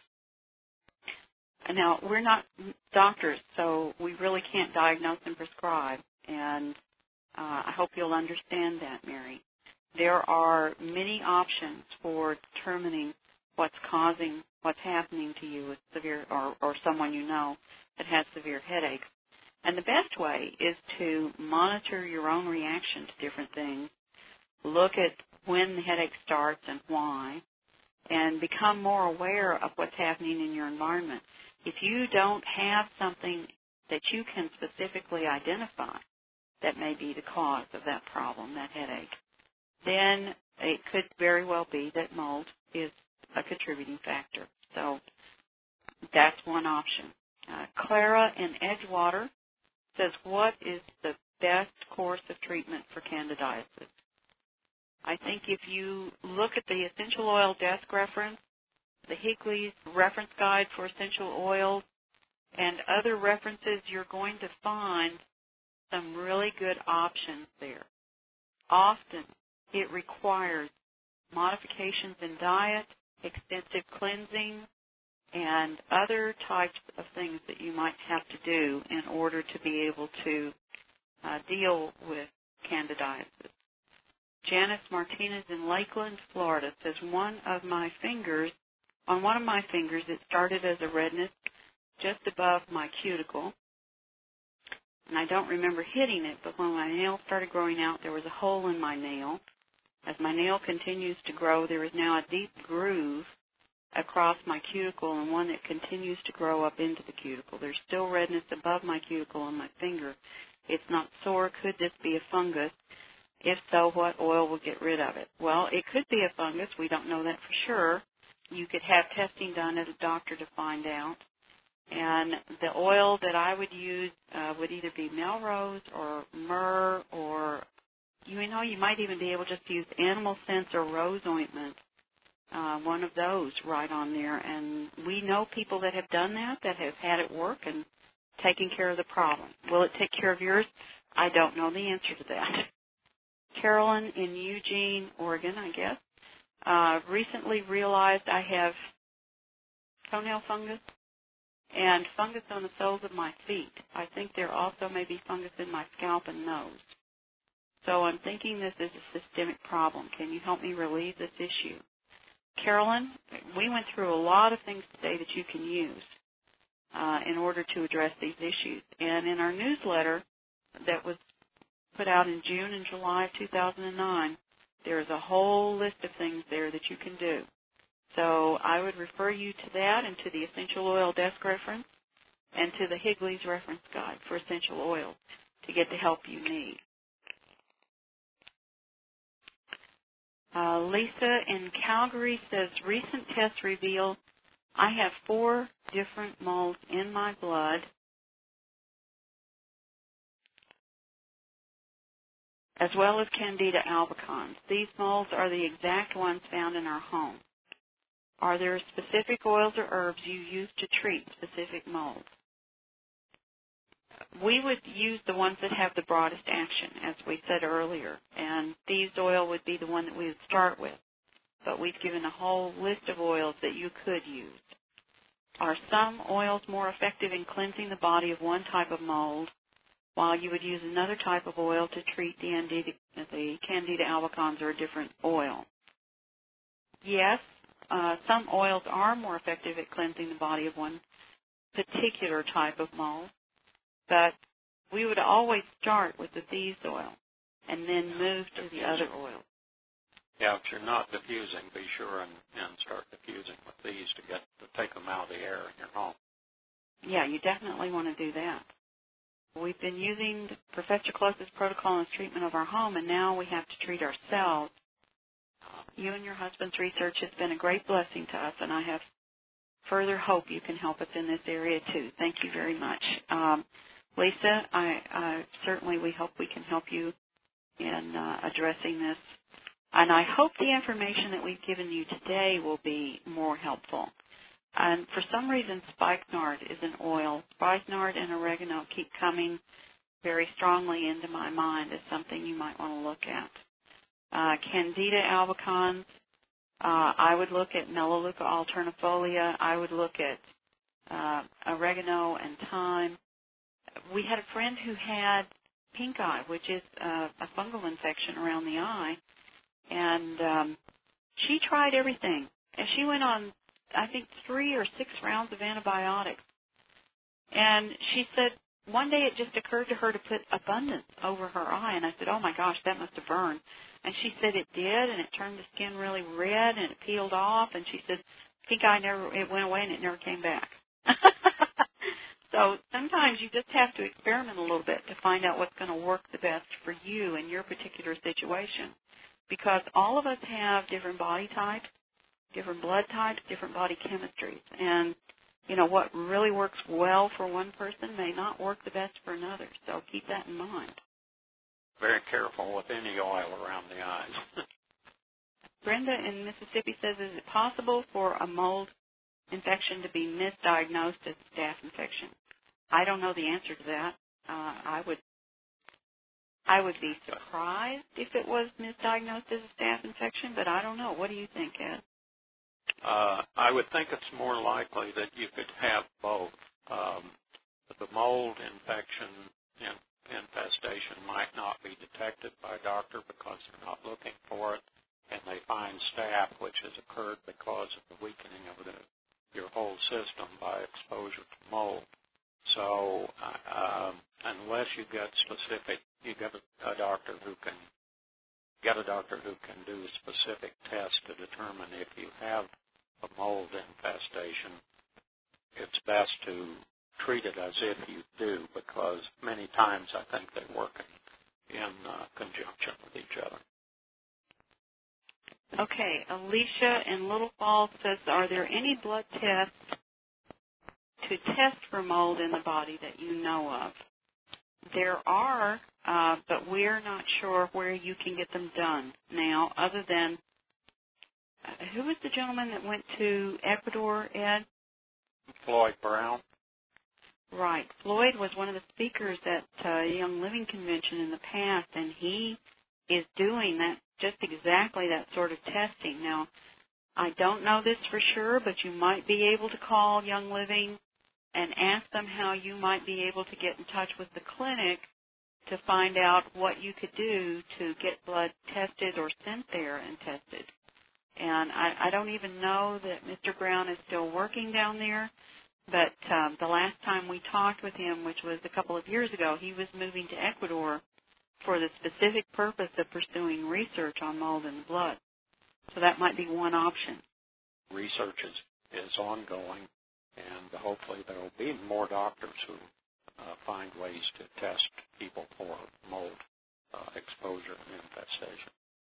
Now, we're not doctors, so we really can't diagnose and prescribe, and uh, I hope you'll understand that, Mary. There are many options for determining what's causing, what's happening to you with severe, or, or someone you know that has severe headaches. And the best way is to monitor your own reaction to different things, look at when the headache starts and why, and become more aware of what's happening in your environment. If you don't have something that you can specifically identify that may be the cause of that problem, that headache, then it could very well be that mold is a contributing factor. So that's one option. Uh, Clara in Edgewater says, what is the best course of treatment for candidiasis? I think if you look at the essential oil desk reference, the Higley's reference guide for essential oils, and other references, you're going to find some really good options there. Often it requires modifications in diet, extensive cleansing, and other types of things that you might have to do in order to be able to uh, deal with candidiasis. Janice Martinez in Lakeland, Florida says, one of my fingers, on one of my fingers, it started as a redness just above my cuticle, and I don't remember hitting it, but when my nail started growing out, there was a hole in my nail. As my nail continues to grow, there is now a deep groove across my cuticle and one that continues to grow up into the cuticle. There's still redness above my cuticle on my finger. It's not sore. Could this be a fungus? If so, what oil will get rid of it? Well, it could be a fungus. We don't know that for sure. You could have testing done at a doctor to find out. And the oil that I would use uh, would either be Melrose or myrrh, or, you know, you might even be able just to use animal scents or rose ointment, uh, one of those right on there. And we know people that have done that, that have had it work and taken care of the problem. Will it take care of yours? I don't know the answer to that. Carolyn in Eugene, Oregon, I guess, uh, recently realized I have toenail fungus and fungus on the soles of my feet. I think there also may be fungus in my scalp and nose. So I'm thinking this is a systemic problem. Can you help me relieve this issue? Carolyn, we went through a lot of things today that you can use uh, in order to address these issues. And in our newsletter that was put out in June and July of two thousand nine. There's a whole list of things there that you can do. So I would refer you to that and to the Essential Oil Desk Reference and to the Higley's Reference Guide for essential oils to get the help you need. Uh, Lisa in Calgary says, recent tests reveal I have four different molds in my blood, as well as Candida albicans. These molds are the exact ones found in our home. Are there specific oils or herbs you use to treat specific molds? We would use the ones that have the broadest action, as we said earlier, and thieves oil would be the one that we would start with. But we've given a whole list of oils that you could use. Are some oils more effective in cleansing the body of one type of mold, while you would use another type of oil to treat the Candida, the Candida albicans or a different oil? Yes, uh, some oils are more effective at cleansing the body of one particular type of mold, but we would always start with the thieves oil and then move to the other oil. Yeah, if you're not diffusing, be sure and, and start diffusing with these to get to take them out of the air in your home. Yeah, you definitely want to do that. We've been using Professor Close's protocol in the treatment of our home, and now we have to treat ourselves. You and your husband's research has been a great blessing to us, and I have further hope you can help us in this area too. Thank you very much. Um, Lisa, I, I, certainly we hope we can help you in uh, addressing this. And I hope the information that we've given you today will be more helpful. And for some reason, spikenard is an oil. Spikenard and oregano keep coming very strongly into my mind as something you might want to look at. Uh, Candida albicans, uh, I would look at Melaleuca alternifolia. I would look at uh, oregano and thyme. We had a friend who had pink eye, which is uh, a fungal infection around the eye, and um, she tried everything. And she went on, I think, three or six rounds of antibiotics. And she said one day it just occurred to her to put Abundance over her eye. And I said, oh, my gosh, that must have burned. And she said it did, and it turned the skin really red, and it peeled off. And she said, pink eye never, it went away, and it never came back. So sometimes you just have to experiment a little bit to find out what's going to work the best for you in your particular situation. Because all of us have different body types, different blood types, different body chemistries. And, you know, what really works well for one person may not work the best for another. So keep that in mind. Very careful with any oil around the eyes. Brenda in Mississippi says, is it possible for a mold infection to be misdiagnosed as a staph infection? I don't know the answer to that. Uh, I would I would be surprised if it was misdiagnosed as a staph infection, but I don't know. What do you think, Ed? Uh, I would think it's more likely that you could have both. Um, the mold infection in, infestation might not be detected by a doctor because they're not looking for it, and they find staph, which has occurred because of the weakening of the, your whole system by exposure to mold. So uh, um, unless you get specific, you get a, a doctor who can get a doctor who can do a specific test to determine if you have a mold infestation. It's best to treat it as if you do, because many times I think they work in, in uh, conjunction with each other. Okay, Alicia in Little Falls says, are there any blood tests to test for mold in the body that you know of? There are, uh, but we're not sure where you can get them done now, other than, uh, who was the gentleman that went to Ecuador, Ed? Floyd Brown. Right. Floyd was one of the speakers at uh, Young Living Convention in the past, and he is doing that, just exactly that sort of testing. Now, I don't know this for sure, but you might be able to call Young Living and ask them how you might be able to get in touch with the clinic to find out what you could do to get blood tested or sent there and tested. And I, I don't even know that Mister Brown is still working down there, but um, the last time we talked with him, which was a couple of years ago, he was moving to Ecuador for the specific purpose of pursuing research on mold in the blood. So that might be one option. Research is, is ongoing, and hopefully there will be more doctors who uh, find ways to test people for mold uh, exposure and infestation.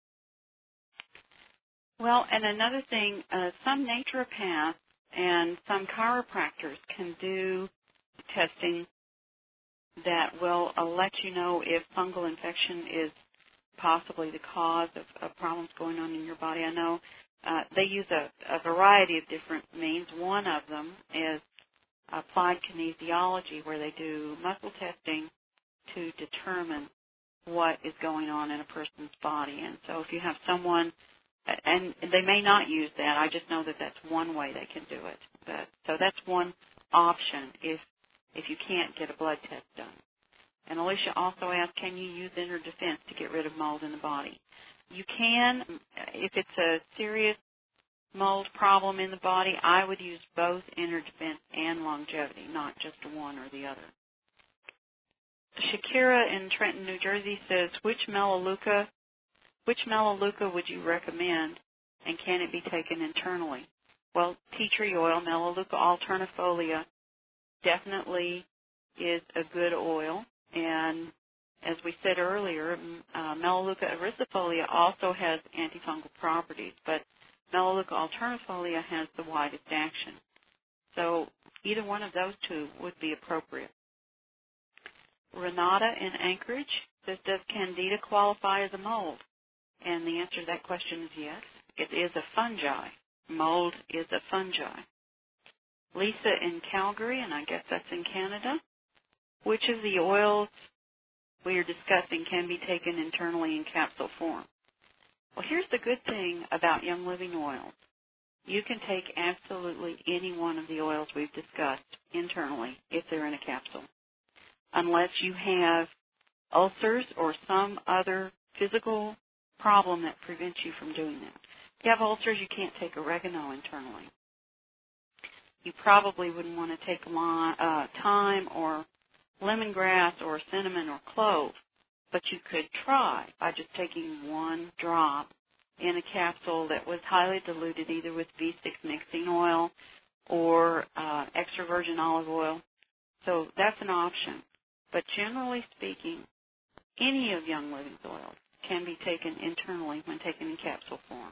Well, and another thing, uh, some naturopaths and some chiropractors can do testing that will uh, let you know if fungal infection is possibly the cause of, of problems going on in your body. I know uh, they use a, a variety of different means. One of them is applied kinesiology, where they do muscle testing to determine what is going on in a person's body. And so if you have someone, and they may not use that, I just know that that's one way they can do it. But, so that's one option if if you can't get a blood test done. And Alicia also asked, can you use inner defense to get rid of mold in the body? You can. If it's a serious mold problem in the body, I would use both inner defense and longevity, not just one or the other. Shakira in Trenton, New Jersey says, which Melaleuca, which Melaleuca would you recommend, and can it be taken internally? Well, tea tree oil, Melaleuca alternifolia, definitely is a good oil. And as we said earlier, uh, Melaleuca ericifolia also has antifungal properties, but Melaleuca alternifolia has the widest action. So either one of those two would be appropriate. Renata in Anchorage says, does Candida qualify as a mold? And the answer to that question is yes. It is a fungi. Mold is a fungi. Lisa in Calgary, and I guess that's in Canada, which of the oils we are discussing can be taken internally in capsule form? Well, here's the good thing about Young Living oils. You can take absolutely any one of the oils we've discussed internally if they're in a capsule, unless you have ulcers or some other physical problem that prevents you from doing that. If you have ulcers, you can't take oregano internally. You probably wouldn't want to take lime, uh, thyme or lemongrass or cinnamon or clove, but you could try by just taking one drop in a capsule that was highly diluted either with V six mixing oil or uh, extra virgin olive oil. So that's an option. But generally speaking, any of Young Living's oils can be taken internally when taken in capsule form.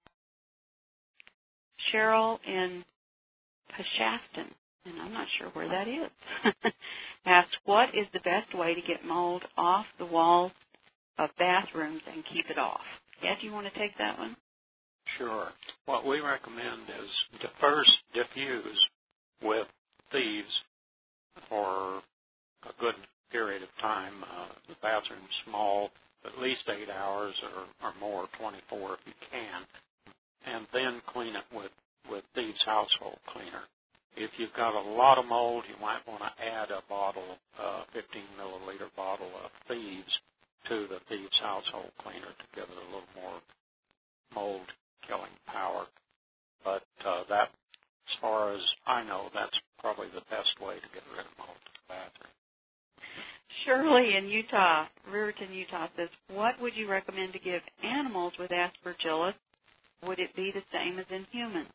Cheryl in Pashaston, and I'm not sure where that is, asks, what is the best way to get mold off the walls of bathrooms and keep it off? Yeah, do you want to take that one? Sure. What we recommend is to first diffuse with thieves for a good period of time. Uh, the bathroom's small, at least eight hours or, or more, twenty-four if you can, and then clean it with, with Thieves Household Cleaner. If you've got a lot of mold, you might want to add a bottle, a fifteen milliliter bottle of Thieves to the Thieves Household Cleaner to give it a little more mold-killing power. But uh, that, as far as I know, that's probably the best way to get rid of mold in the bathroom. Shirley in Utah, Riverton, Utah says, what would you recommend to give animals with aspergillus? Would it be the same as in humans?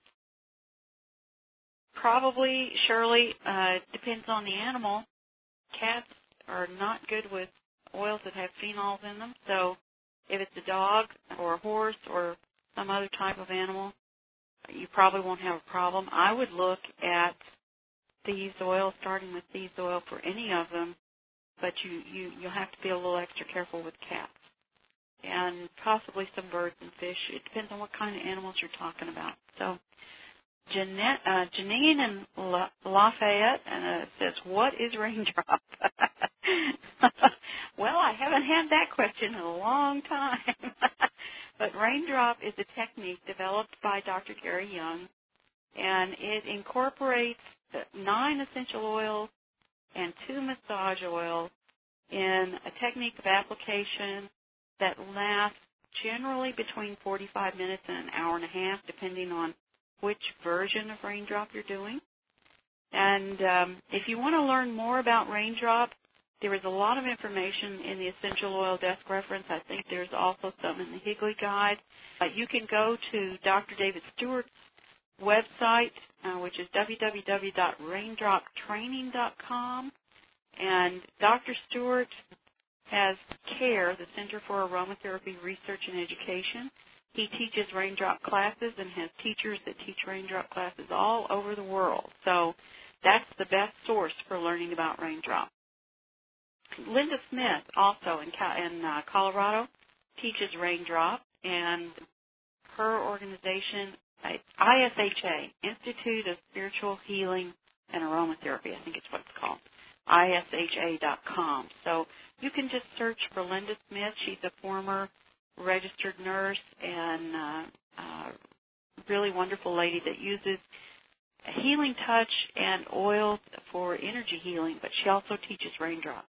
Probably, Shirley, uh, it depends on the animal. Cats are not good with oils that have phenols in them, so if it's a dog or a horse or some other type of animal, you probably won't have a problem. I would look at Thieves oil, starting with Thieves oil for any of them, but you, you, you'll have to be a little extra careful with cats and possibly some birds and fish. It depends on what kind of animals you're talking about. So Jeanette, uh, Janine in La, Lafayette uh, says, what is raindrop? Well, I haven't had that question in a long time. But raindrop is a technique developed by Doctor Gary Young, and it incorporates nine essential oils and two massage oils in a technique of application that lasts generally between forty-five minutes and an hour and a half, depending on which version of raindrop you're doing. And um, if you want to learn more about raindrop, There is a lot of information in the Essential Oil Desk Reference. I think there's also some in the Higley Guide. Uh, you can go to Doctor David Stewart's website, uh, which is w w w dot raindrop training dot com. And Doctor Stewart has CARE, the Center for Aromatherapy Research and Education. He teaches raindrop classes and has teachers that teach raindrop classes all over the world. So that's the best source for learning about raindrop. Linda Smith, also in, in uh, Colorado, teaches raindrop, and her organization, I S H A, Institute of Spiritual Healing and Aromatherapy, I think it's what it's called, I S H A dot com. So you can just search for Linda Smith. She's a former registered nurse and uh, uh, really wonderful lady that uses healing touch and oils for energy healing, but she also teaches raindrop.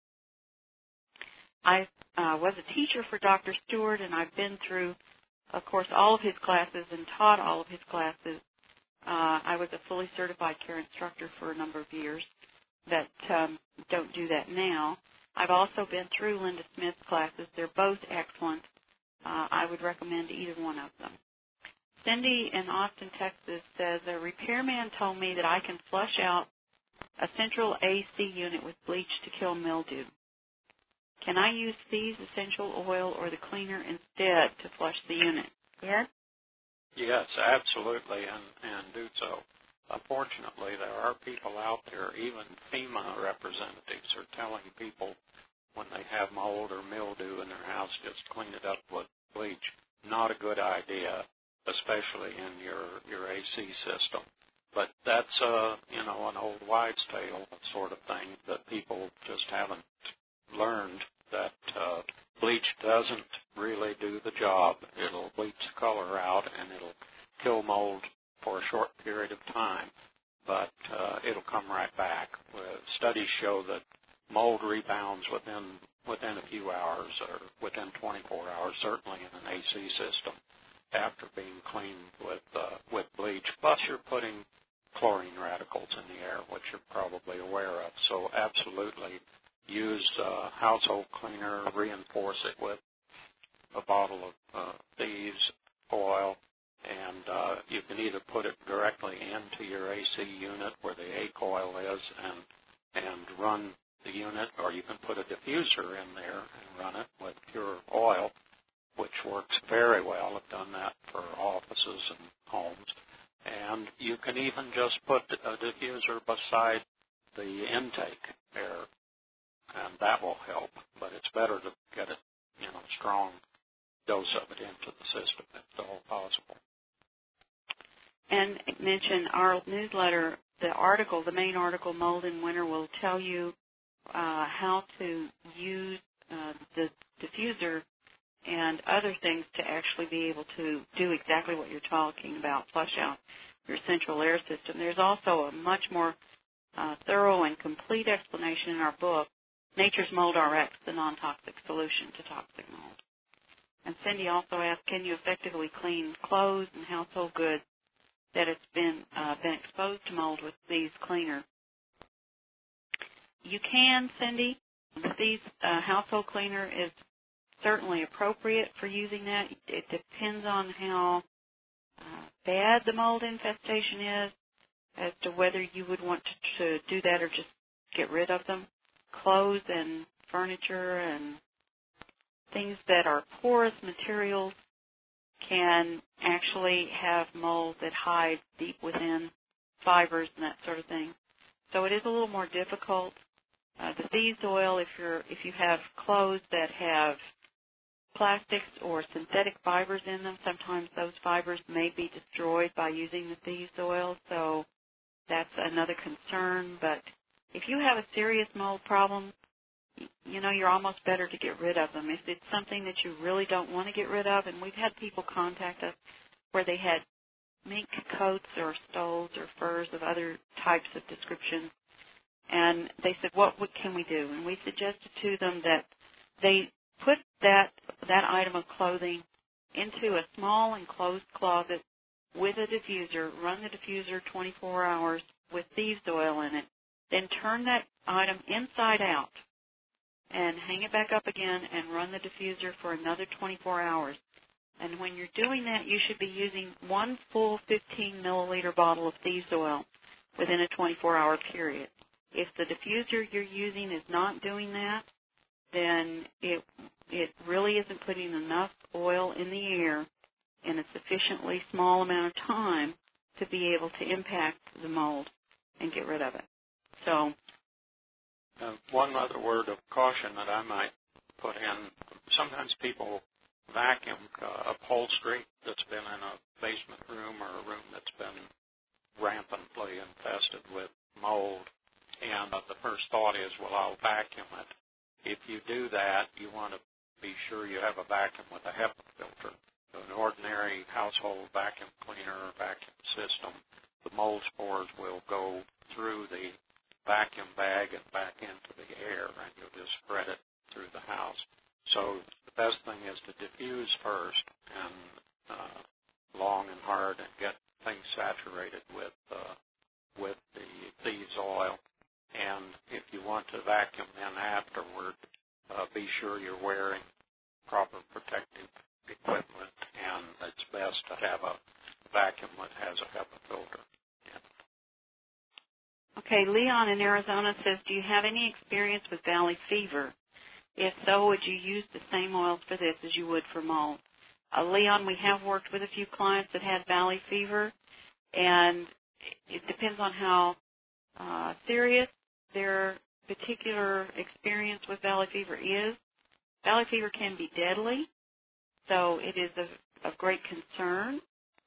I uh, was a teacher for Doctor Stewart, and I've been through, of course, all of his classes and taught all of his classes. Uh, I was a fully certified care instructor for a number of years, but um, don't do that now. I've also been through Linda Smith's classes. They're both excellent. Uh, I would recommend either one of them. Cindy in Austin, Texas says, a repairman told me that I can flush out a central A C unit with bleach to kill mildew. Can I use Thieves essential oil or the cleaner instead to flush the unit? Yes? Yes, absolutely, and, and do so. Unfortunately, there are people out there, even FEMA representatives, are telling people when they have mold or mildew in their house, just clean it up with bleach. Not a good idea, especially in your, your A C system. But that's, uh, you know, an old wives' tale sort of thing that people just haven't learned, that uh, bleach doesn't really do the job. It'll bleach the color out and it'll kill mold for a short period of time, but uh, it'll come right back. Uh, studies show that mold rebounds within within a few hours or within twenty-four hours, certainly in an A C system, after being cleaned with uh, with bleach. Plus, you're putting chlorine radicals in the air, which you're probably aware of. So, absolutely, use uh, household cleaner. Reinforce it with a bottle of uh, Thieves oil, and uh, you can either put it directly into your A C unit where the A coil is, and and run the unit, or you can put a diffuser in there and run it with pure oil, which works very well. I've done that for offices and homes. And you can even just put a diffuser beside the intake air, and that will help. But it's better to get a you know strong dose of it into the system if at all possible. And mention our newsletter, the article, the main article, Mold in Winter, will tell you uh, how to use uh, the diffuser and other things to actually be able to do exactly what you're talking about, flush out your central air system. There's also a much more uh, thorough and complete explanation in our book, Nature's Mold R X, the non-toxic solution to toxic mold. And Cindy also asked, can you effectively clean clothes and household goods that it's been uh, been exposed to mold with Thieves Cleaner? You can, Cindy. The Thieves uh, household cleaner is certainly appropriate for using that. It depends on how uh, bad the mold infestation is as to whether you would want to, to do that or just get rid of them. Clothes and furniture and things that are porous materials can actually have mold that hides deep within fibers and that sort of thing. So it is a little more difficult. Uh, the Thieves oil, if you're if you have clothes that have plastics or synthetic fibers in them, sometimes those fibers may be destroyed by using the Thieves oil. So that's another concern. But if you have a serious mold problem, you know, you're almost better to get rid of them. If it's something that you really don't want to get rid of, and we've had people contact us where they had mink coats or stoles or furs of other types of descriptions, and they said, what, what can we do? And we suggested to them that they put that that item of clothing into a small enclosed closet with a diffuser, run the diffuser twenty-four hours with Thieves oil in it, then turn that item inside out and hang it back up again and run the diffuser for another twenty-four hours. And when you're doing that, you should be using one full fifteen milliliter bottle of thieves oil within a twenty-four hour period. If the diffuser you're using is not doing that, then it it really isn't putting enough oil in the air in a sufficiently small amount of time to be able to impact the mold and get rid of it. So, uh, one other word of caution that I might put in, sometimes people vacuum uh, upholstery that's been in a basement room or a room that's been rampantly infested with mold, and uh, the first thought is, well, I'll vacuum it. If you do that, you want to be sure you have a vacuum with a HEPA filter. So an ordinary household vacuum cleaner or vacuum system, the mold spores will go through the vacuum bag and back into the air, and you'll just spread it through the house. So the best thing is to diffuse first and uh, long and hard and get things saturated with uh, with the thieves oil. And if you want to vacuum then afterward, uh, be sure you're wearing proper protective equipment, and it's best to have a vacuum that has a HEPA filter in it. Okay, Leon in Arizona says, do you have any experience with valley fever? If so, would you use the same oils for this as you would for mold? Uh, Leon, we have worked with a few clients that had valley fever, and it depends on how uh, serious their particular experience with valley fever is. Valley fever can be deadly, so it is of, of great concern,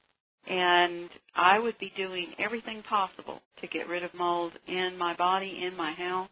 and I would be doing everything possible to get rid of mold in my body, in my house,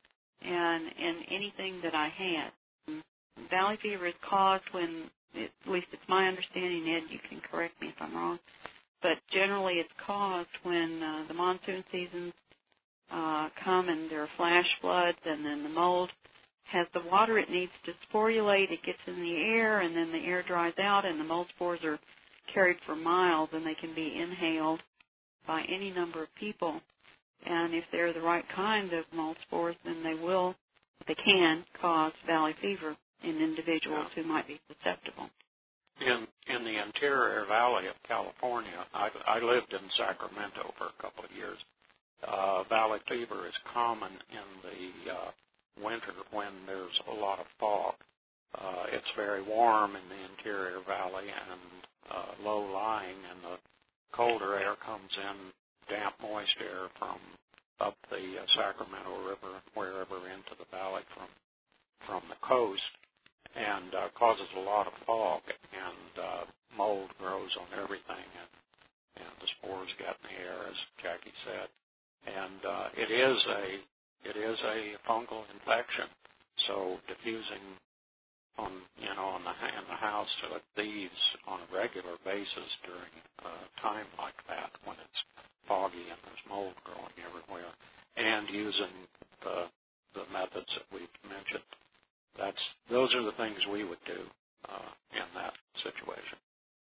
and in anything that I had. Valley fever is caused when, at least it's my understanding, Ed, you can correct me if I'm wrong, but generally it's caused when uh, the monsoon seasons uh, come and there are flash floods, and then the mold has the water it needs to sporulate. It gets in the air, and then the air dries out, and the mold spores are carried for miles, and they can be inhaled by any number of people. And if they're the right kind of mold spores, then they will, they can cause valley fever in individuals yeah. who might be susceptible. In in the interior valley of California, I, I lived in Sacramento for a couple of years. Uh, valley fever is common in the uh, winter when there's a lot of fog. Uh, it's very warm in the interior valley and uh, low-lying, and the colder air comes in, damp, moist air from up the uh, Sacramento River and wherever into the valley from from the coast, and uh, causes a lot of fog, and uh, mold grows on everything, and, and the spores get in the air, as Jackie said. And uh, it is a it is a fungal infection, so diffusing on you know on the in the house to thieves on a regular basis during a time like that when it's foggy and there's mold growing everywhere, and using the the methods that we've mentioned. That's those are the things we would do uh, in that situation.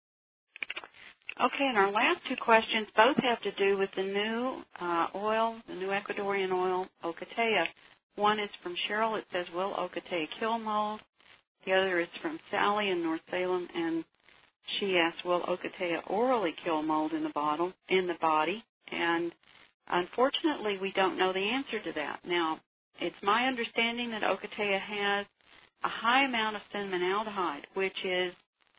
Okay, and our last two questions both have to do with the new uh, oil, the new Ecuadorian oil, Ocotea. One is from Cheryl. It says, will Ocotea kill mold? The other is from Sally in North Salem, and she asks, will Ocotea orally kill mold in the bottle, in the body? And unfortunately, we don't know the answer to that. Now, it's my understanding that Ocotea has a high amount of cinnamonaldehyde, which is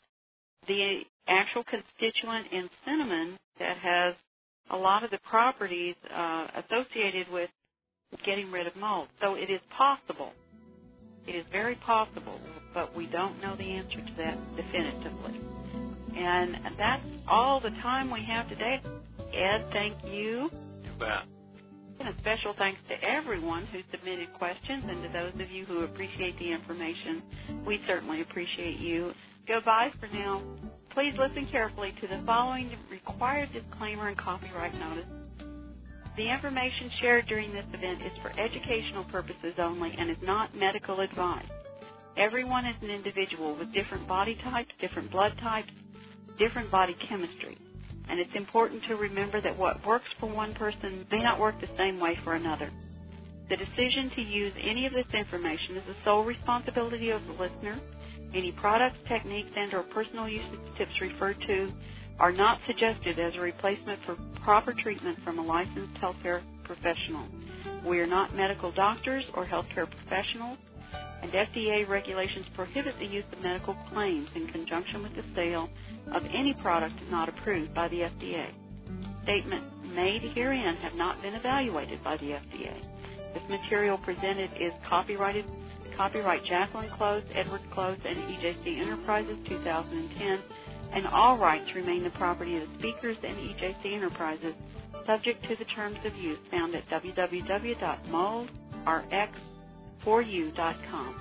the actual constituent in cinnamon that has a lot of the properties uh, associated with getting rid of mold. So it is possible. It is very possible, but we don't know the answer to that definitively. And that's all the time we have today. Ed, thank you. You bet. And a special thanks to everyone who submitted questions, and to those of you who appreciate the information. We certainly appreciate you. Goodbye for now. Please listen carefully to the following required disclaimer and copyright notice. The information shared during this event is for educational purposes only and is not medical advice. Everyone is an individual with different body types, different blood types, different body chemistry. And it's important to remember that what works for one person may not work the same way for another. The decision to use any of this information is the sole responsibility of the listener. Any products, techniques, and or personal usage tips referred to are not suggested as a replacement for proper treatment from a licensed healthcare professional. We are not medical doctors or healthcare professionals, and F D A regulations prohibit the use of medical claims in conjunction with the sale of any product not approved by the F D A. Statements made herein have not been evaluated by the F D A. This material presented is copyrighted, copyright Jacqueline Close, Edward Close, and E J C Enterprises two thousand ten, and all rights remain the property of the speakers and E J C Enterprises, subject to the terms of use found at w w w dot mold r x four u dot com.